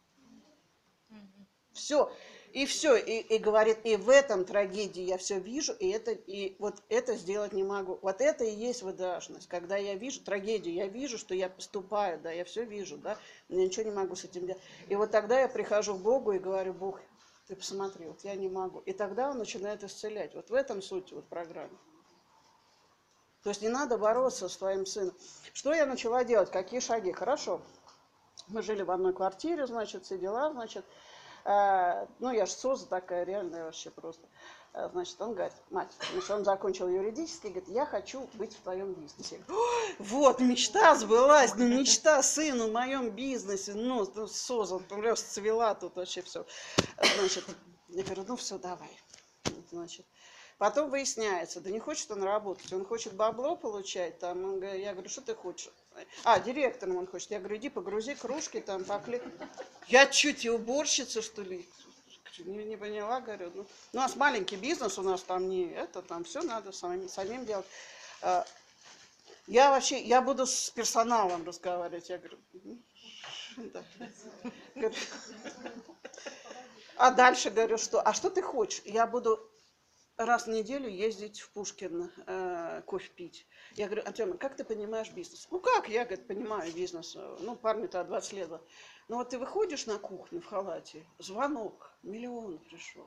Speaker 2: Все. И все, и говорит, и в этом трагедии я все вижу, и вот это сделать не могу. Вот это и есть ВДАшность, когда я вижу трагедию, я вижу, что я поступаю, да, я все вижу, да, но я ничего не могу с этим делать. И вот тогда я прихожу к Богу и говорю, Бог, ты посмотри, вот я не могу. И тогда он начинает исцелять. Вот в этом суть вот программы. То есть не надо бороться с твоим сыном. Что я начала делать? Какие шаги? Хорошо. Мы жили в одной квартире, значит, все дела, значит. Я же Соза такая, реальная вообще просто. Значит, он говорит, мать, значит, он закончил юридический, говорит, я хочу быть в твоем бизнесе. Я говорю, вот, мечта сбылась, мечта сыну в моем бизнесе, Соза, просто цвела тут вообще все. Значит, я говорю, все, давай. Значит, потом выясняется, да не хочет он работать, он хочет бабло получать, там, я говорю, что ты хочешь? Директором он хочет. Я говорю, иди погрузи кружки, там, поклей. Я чуть и уборщица, что ли? Не поняла, говорю. У нас маленький бизнес, у нас там не это, там все надо самим делать. Я буду с персоналом разговаривать. Я говорю, да. А дальше говорю, что, а что ты хочешь? Я буду раз в неделю ездить в Пушкин кофе пить. Я говорю, Артем, как ты понимаешь бизнес? Как я, говорит, понимаю бизнес? Парню-то 20 лет. Вот ты выходишь на кухню в халате, звонок, 1 000 000 пришел.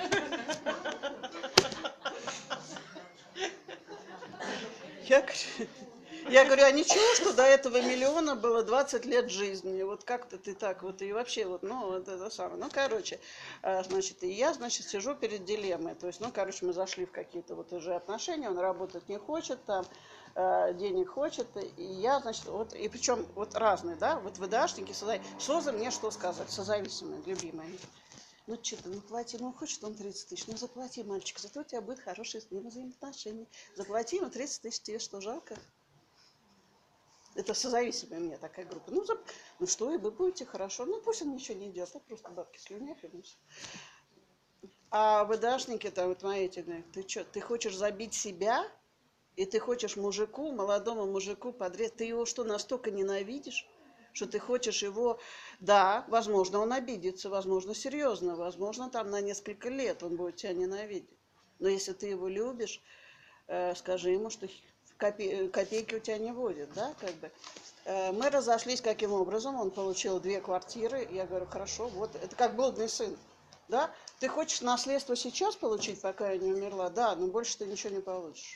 Speaker 2: Я говорю, а ничего, что до этого 1 000 000 было 20 лет жизни. Вот как-то ты так вот, и вообще вот, вот это самое. Значит, и я, значит, сижу перед дилеммой. То есть, мы зашли в какие-то вот уже отношения, он работать не хочет, там, денег хочет, и я, значит, вот, и причем вот разные, да, вот ВДАшники, Соза мне что сказать, созависимые, любимые. Плати, хочет он 30 000, заплати, мальчик, зато у тебя будет хорошие с ним взаимоотношения. Заплати ему 30 000, тебе что, жалко? Это созависимая у меня такая группа. Что, и вы будете хорошо. Пусть он ничего не делает, а просто бабки слюнявь. А ВДАшники там вот мои эти говорят, ты что, ты хочешь забить себя? И ты хочешь молодому мужику подрезать? Ты его что, настолько ненавидишь, что ты хочешь его... Да, возможно, он обидится, возможно, серьезно, возможно, там на несколько лет он будет тебя ненавидеть. Но если ты его любишь, скажи ему, что копейки у тебя не будет, да, как бы. Мы разошлись каким образом, он получил 2 квартиры, я говорю, хорошо, вот, это как блудный сын, да, ты хочешь наследство сейчас получить, пока я не умерла, да, но больше ты ничего не получишь.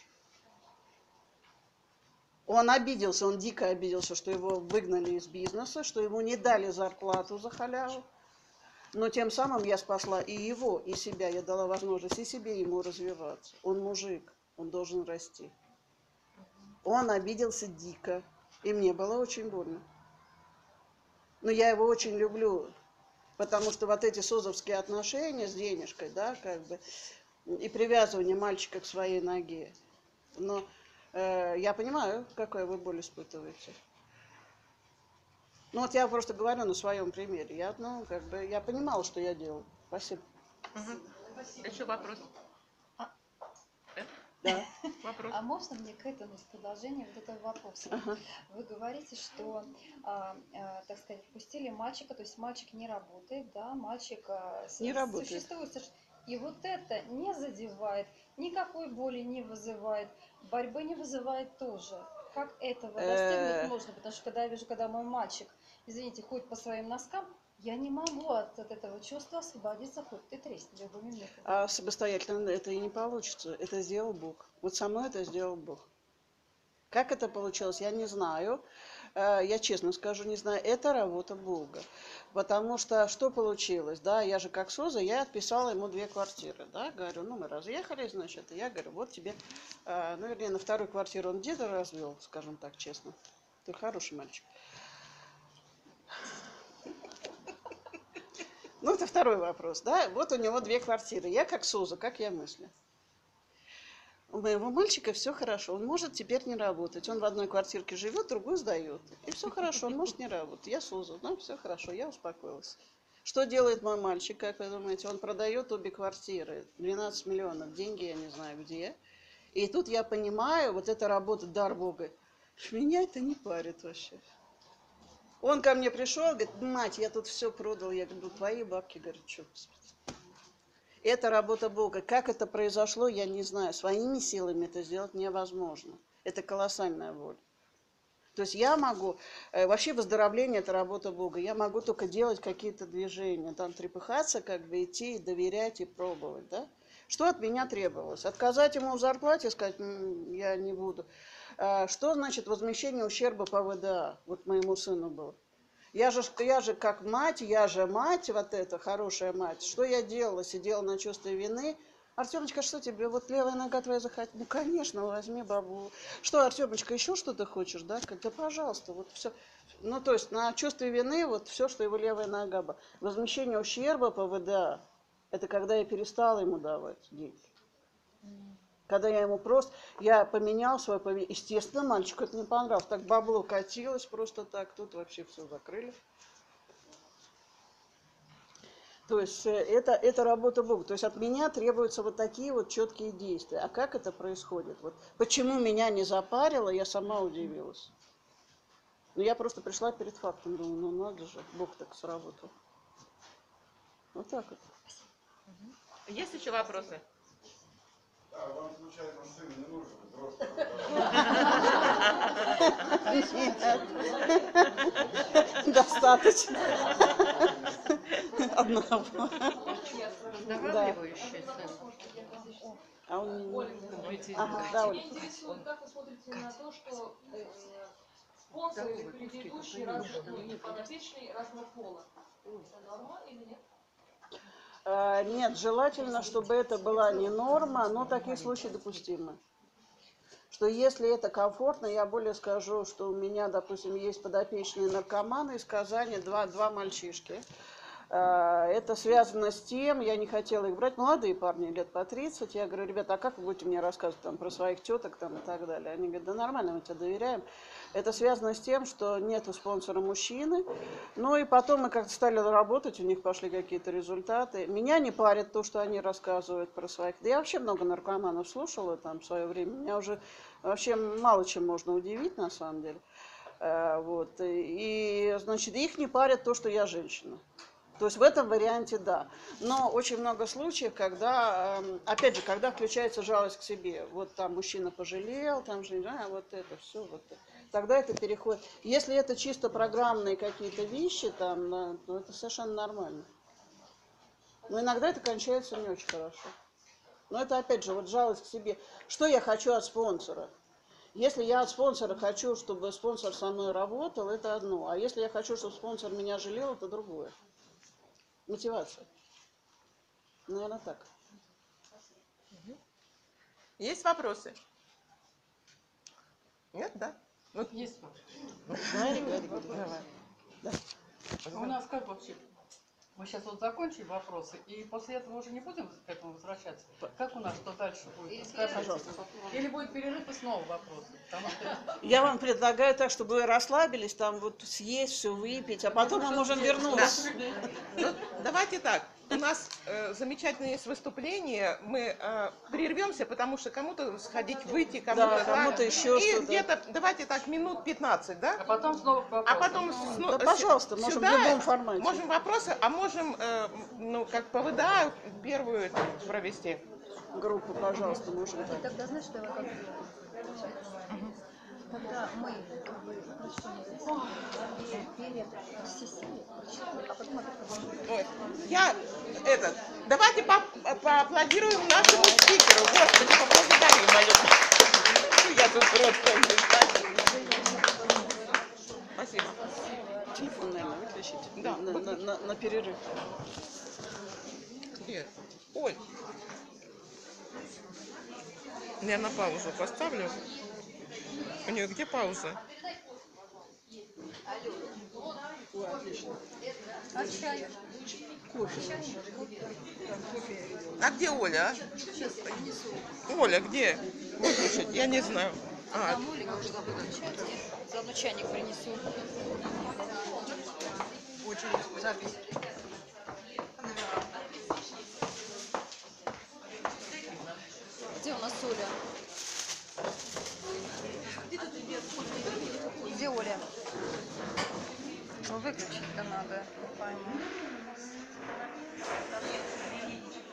Speaker 2: Он обиделся, он дико обиделся, что его выгнали из бизнеса, что ему не дали зарплату за халяву, но тем самым я спасла и его, и себя, я дала возможность и себе, и ему развиваться. Он мужик, он должен расти. Он обиделся дико, и мне было очень больно. Но я его очень люблю, потому что вот эти созовские отношения с денежкой, да, как бы, и привязывание мальчика к своей ноге. Но я понимаю, какую вы боль испытываете. Я просто говорю на своем примере. Я понимала, что я делаю. Спасибо.
Speaker 1: Еще вопрос.
Speaker 2: Да.
Speaker 1: Вопрос.
Speaker 6: А можно мне к этому в продолжение вот этого вопроса?
Speaker 2: Ага.
Speaker 6: Вы говорите, что, так сказать, впустили мальчика, то есть мальчик не работает, да, мальчик
Speaker 2: Не работает.
Speaker 6: существует. И вот это не задевает, никакой боли не вызывает, борьбы не вызывает тоже. Как этого достигнуть можно? Потому что когда я вижу, когда мой мальчик, извините, ходит по своим носкам, я не могу от этого чувства освободиться, хоть ты тресни любыми методами.
Speaker 2: А самостоятельно это и не получится. Это сделал Бог. Вот со мной это сделал Бог. Как это получилось, я не знаю. Я честно скажу, не знаю. Это работа Бога. Потому что получилось, да, я же как СОЗа, я отписала ему 2 квартиры, да, говорю, ну мы разъехались, значит, и я говорю, вот тебе, ну вернее, на 2-ю квартиру он деда развел, скажем так честно. Ты хороший мальчик. Ну, это второй вопрос, да. Вот у него 2 квартиры. Я как СОЗа, как я мыслю. У моего мальчика все хорошо. Он может теперь не работать. Он в одной квартирке живет, другую сдает. И все хорошо, он может не работать. Я СОЗа, ну, все хорошо, я успокоилась. Что делает мой мальчик, как вы думаете? Он продает обе квартиры. 12 миллионов. Деньги я не знаю где. И тут я понимаю, вот эта работа, дар Бога, меня это не парит вообще. Он ко мне пришел, говорит, мать, я тут все продал. Я говорю, твои бабки, говорю, что, Господи. Это работа Бога. Как это произошло, я не знаю. Своими силами это сделать невозможно. Это колоссальная воля. То есть я могу, вообще выздоровление – это работа Бога. Я могу только делать какие-то движения, там трепыхаться, как бы идти, доверять и пробовать, да? Что от меня требовалось? Отказать ему в зарплате, сказать, я не буду. Что значит возмещение ущерба по ВДА? Вот моему сыну было. Я же как мать, я же мать, вот эта хорошая мать. Что я делала? Сидела на чувстве вины. Артемочка, что тебе? Вот левая нога твоя захотела? Ну, конечно, возьми бабу. Что, Артемочка, еще что-то хочешь, да? Да, пожалуйста, вот все. Ну, то есть на чувстве вины вот все, что его левая нога была. Возмещение ущерба по ВДА, это когда я перестала ему давать деньги. Когда я ему я поменял свое поведение. Естественно, мальчику это не понравилось. Так бабло катилось просто так, тут вообще все закрыли. То есть это работа Бога. То есть от меня требуются вот такие вот четкие действия. А как это происходит? Вот почему меня не запарило, я сама удивилась. Ну, я просто пришла перед фактом, думаю, ну надо же, Бог так сработал. Вот так вот.
Speaker 1: Есть еще вопросы?
Speaker 7: А вам, случайно, сын не нужен, взрослый?
Speaker 2: Нет. Достаточно. Одного.
Speaker 3: Выздоравливающий сын.
Speaker 2: А он не...
Speaker 3: Ага,
Speaker 2: да, Оль.
Speaker 8: Интересует, как вы смотрите на то, что спонсоры или предыдущие разные подопечные разного пола? Это норма или нет?
Speaker 2: Нет, желательно, чтобы это была не норма, но такие случаи допустимы. Что если это комфортно, я более скажу, что у меня, допустим, есть подопечные наркоманы из Казани, два мальчишки. Это связано с тем, я не хотела их брать, молодые парни, лет по 30. Я говорю, ребята, а как вы будете мне рассказывать там, про своих теток там, и так далее? Они говорят, да нормально, мы тебе доверяем. Это связано с тем, что нету спонсора мужчины. Ну и потом мы как-то стали работать, у них пошли какие-то результаты. Меня не парит то, что они рассказывают про своих. Да я вообще много наркоманов слушала там в свое время. Меня уже вообще мало чем можно удивить на самом деле. Вот. И, значит, их не парит то, что я женщина. То есть в этом варианте да. Но очень много случаев, когда, опять же, когда включается жалость к себе. Вот там мужчина пожалел, там жена, вот это все. Вот это. Тогда это переходит. Если это чисто программные какие-то вещи, там, то это совершенно нормально. Но иногда это кончается не очень хорошо. Но это опять же вот жалость к себе. Что я хочу от спонсора? Если я от спонсора хочу, чтобы спонсор со мной работал, это одно. А если я хочу, чтобы спонсор меня жалел, это другое. Мотивация. Наверное, так.
Speaker 1: Есть вопросы? Нет, да?
Speaker 3: Вот есть вопрос.
Speaker 2: Говори. Давай. Да.
Speaker 3: У нас как вообще Мы сейчас вот закончим вопросы, и после этого уже не будем к этому возвращаться. Как у нас, что дальше будет? Скажите.
Speaker 2: Пожалуйста.
Speaker 3: Или будет перерыв и снова вопросы? Потому что
Speaker 2: Я вам предлагаю так, чтобы вы расслабились, там вот съесть, все выпить, а потом мы можем вернуться.
Speaker 1: Ну, давайте так. У нас замечательное есть выступление. Мы прервемся, потому что кому-то сходить, выйти, кому-то,
Speaker 2: Да, кому-то еще
Speaker 1: и
Speaker 2: что-то.
Speaker 1: где-то, давайте так, минут 15, да?
Speaker 3: а потом снова к вопросам.
Speaker 1: А потом
Speaker 2: Да, пожалуйста, можем в любом формате.
Speaker 1: можем вопросы, а можем, ну, как по ВДА первую эту провести.
Speaker 2: Группу, пожалуйста, можем так.
Speaker 6: Тогда, знаешь, давай как сделаем? Когда мы как бы прочтем перед все серии, прочитали, а потом это продолжим.
Speaker 1: Ой, давайте поаплодируем нашему спикеру. Господи, поблагодарим, молю. Я тут просто Спасибо.
Speaker 2: Телефон, наверное, выключите.
Speaker 1: Да,
Speaker 2: На перерыв.
Speaker 1: Где? Оль. Я на паузу поставлю. У нее где пауза?
Speaker 2: Ой, отлично.
Speaker 6: А чай?
Speaker 2: Кофе.
Speaker 1: А где Оля? Оля, где? Выключить? Я не знаю. А,
Speaker 6: Заодно чайник принесу.
Speaker 4: Очередь, запись.
Speaker 6: Где у нас Оля? Где Оля? Выключить-то надо. Пойму.